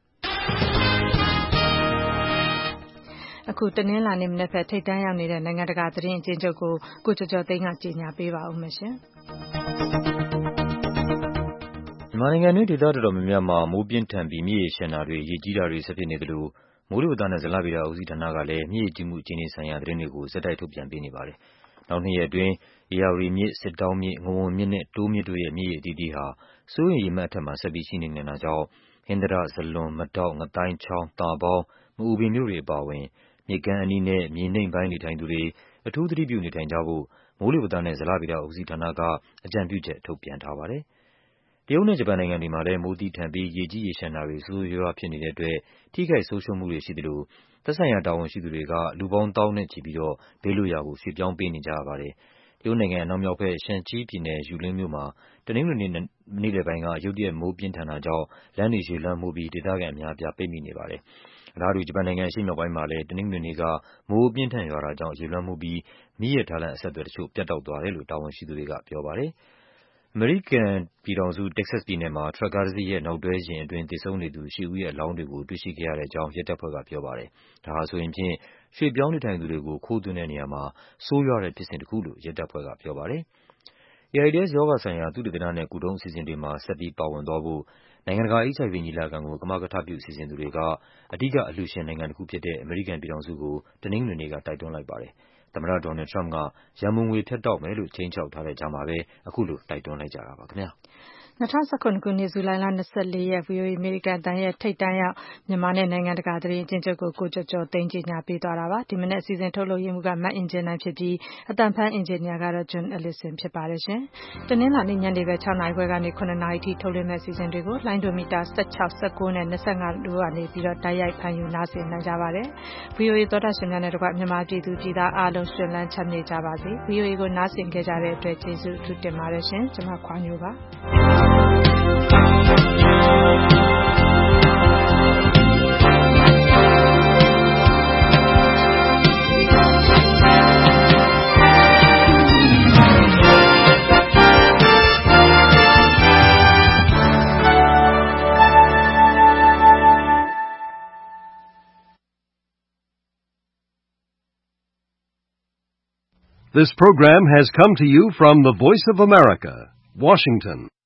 အခုတနင်္လာနေ့မနက်ဖက်ထိပ်တန်းရောက်နေတဲ့နိုင်ငံတကာသတင်းအကျဉ်းချုပ်ကိုကိုကျော်ကျော်သိန်းကကြေညာပေးပါဦးမယ်ရှင်မြန်မာနိုင်ငံတွင်းဒေသတော်တော်များများမှာမိုးပြင်းထန်ပြီးမြစ်ရေလျှံတာတွေရေကြီးတာတွေဆက်ဖြစ်နေသလိုမိုးလေဝသနဲ့ဇလဗေဒဦးစီးဌာနကလည်းမြစ်ရေကြီးမှုအခြေအနေဆိုင်ရာသတင်းတွေကိုဆက်တိုက်ထုတ်ပြန်ပေးနေပါတယ်။နောက်2ရက်အတွင်းဧရာဝတီမြစ်စစ်တောင်းမြစ်ငဝန်မြစ်နဲ့တိုးမြစ်တို့ရဲ့မြစ်ရေအသီးသီးဟာစိုးရိမ်ရေမှတ်အထက်မှာဆက်ပြီးရှိနေနေတာကြောင့်ဟင်္သာတဇလွန်မဒေါက်ငသိုင်းချောင်းတာပေါင်းမအူပင်မြို့တွေအပါအဝင်မြစ်ကမ်းအနီးနဲ့မြေနိမ့်ပိုင်းနေထိုင်သူတွေအထူးသတိပြုနေထိုင်ကြဖို့မိုးလေဝသနဲ့ဇလဗေဒဦးစီးဌာနကအကြံပြုချက်ထုတ်ပြန်ထားပါတယ်။တရုတ်နဲ့ဂျပန်နိုင်ငံတွေမှာလည်းမိုးသည်းထန်ပြီးရေကြီးရေလျှံတာတွေဆိုးဆိုးရွားရွားဖြစ်နေတဲ့အတွက်ထိခိုက်ဆုံးရှုံးမှုတွေရှိသလိုသက်ဆိုင်ရာတာဝန်ရှိသူတွေကလူပေါင်းသောင်းနဲ့ချီပြီးတော့ဘေးလွတ်ရာကိုရွှေ့ပြောင်းပေးနေကြရပါတယ်။တရုတ်နိုင်ငံအနောက်မြောက်ဘက်ရှန်ချီးပြည်နယ်ယူလင်းမြို့မှာတနင်္ဂနွေနေ့နေ့လယ်ပိုင်းကရုတ်တရက်မိုးပြင်းထန်တာကြောင့်လမ်းတွေရေလွှမ်းမိုးပြီးဒေသခံအများအပြားပိတ်မိနေပါတယ်။အလားတူဂျပန်နိုင်ငံအရှေ့မြောက်ပိုင်းမှာလည်းတနင်္ဂနွေနေ့ကမိုးပြင်းထန်ရွာတာကြောင့်ရေလွှမ်းမိုးပြီးမီးရထားလမ်းအဆက်အသွယ်တချို့ပြတ်တောက်သွားတယ်လို့တာဝန်ရှိသူတွေကပြောပါတယ်။အမေရိကန်ပြည်ထောင်စုတက္ကဆက်ပြည်နယ်မှာထရပ်ကားတစ်စီးရဲ့နောက်တွဲယာဉ်အတွင်းသေဆုံးနေသူ8ဦးရဲ့အလောင်းတွေကိုတွေ့ရှိခဲ့ရတဲ့အကြောင်းရဲတပ်ဖွဲ့ကပြောပါတယ်။ဒါဟာဆိုရင်ဖြင့်ရွှေ့ပြောင်းနေထိုင်သူတွေကိုခိုးသွင်းတဲ့နေရာမှာဆိုးရွားတဲ့ဖြစ်စဉ်တစ်ခုလို့ရဲတပ်ဖွဲ့ကပြောပါတယ်။ AIDS ရောဂါဆိုင်ရာသုတေသနနဲ့ကုထုံးအစီအစဉ်တွေမှာဆက်ပြီးပါဝင်သွားဖို့နိုင်ငံတကာ HIV ညီလာခံကိုကမကထပြုစီစဉ်သူတွေကအဓိကအလှူရှင်နိုင်ငံတစ်ခုဖြစ်တဲ့အမေရိကန်ပြည်ထောင်စုကိုတနင်္ဂနွေနေ့ကတိုက်တွန်းလိုက်ပါတယ်။သမ္မတဒေါ်နယ်လ်ဒ်ထရမ့်ပ်ကရန်ပုံငွေဖြတ်တောက်မယ်လို့ခြိမ်းခြောက်ထားတဲ့ကြားမှာပဲအခုလိုတိုက်တွန်းလိုက်ကြတာပါခင်ဗျာ။ 2019ခုနှစ်ဇူလိုင်လ24ရက် VOA အမေရိကန်အသံရဲ့ထိပ်တန်းရောက်မြန်မာနဲ့နိုင်ငံတကာသတင်းအကျဉ်းချုပ်ကိုကိုကျော်ကျော်သိန်းကြေညာပေးသွားတာပါဒီမနေ့အစီအစဉ်ထုတ်လုပ်ရမှုကမတ်အင်ဂျင်နိုင်ဖြစ်ပြီးအသံဖန်အင်ဂျင်နီယာကတော့ John Ellison ဖြစ်ပါတယ်ရှင်တနင်္လာနေ့ညနေပဲ6နာရီခွဲကနေ9နာရီထိထုတ်လွှင့်မဲ့အစီအစဉ်တွေကိုလိုင်းဒိုမီတာ16 19နဲ့25တို့ကနေပြီးတော့တိုက်ရိုက်ဖန်ယူနားဆင်နိုင်ကြပါတယ် VOA သောတာရှင်များနဲ့တကွမြန်မာပြည်သူပြည်သားအားလုံးရှင်လန်းချမ်းမြေ့ကြပါစေ VOA ကိုနားဆင်ခဲ့ကြတဲ့အတွက်ကျေးဇူးအထူးတင်ပါတယ်ရှင်ကျွန်မခွာညိုပါ This program has come to you from the Voice of America, Washington.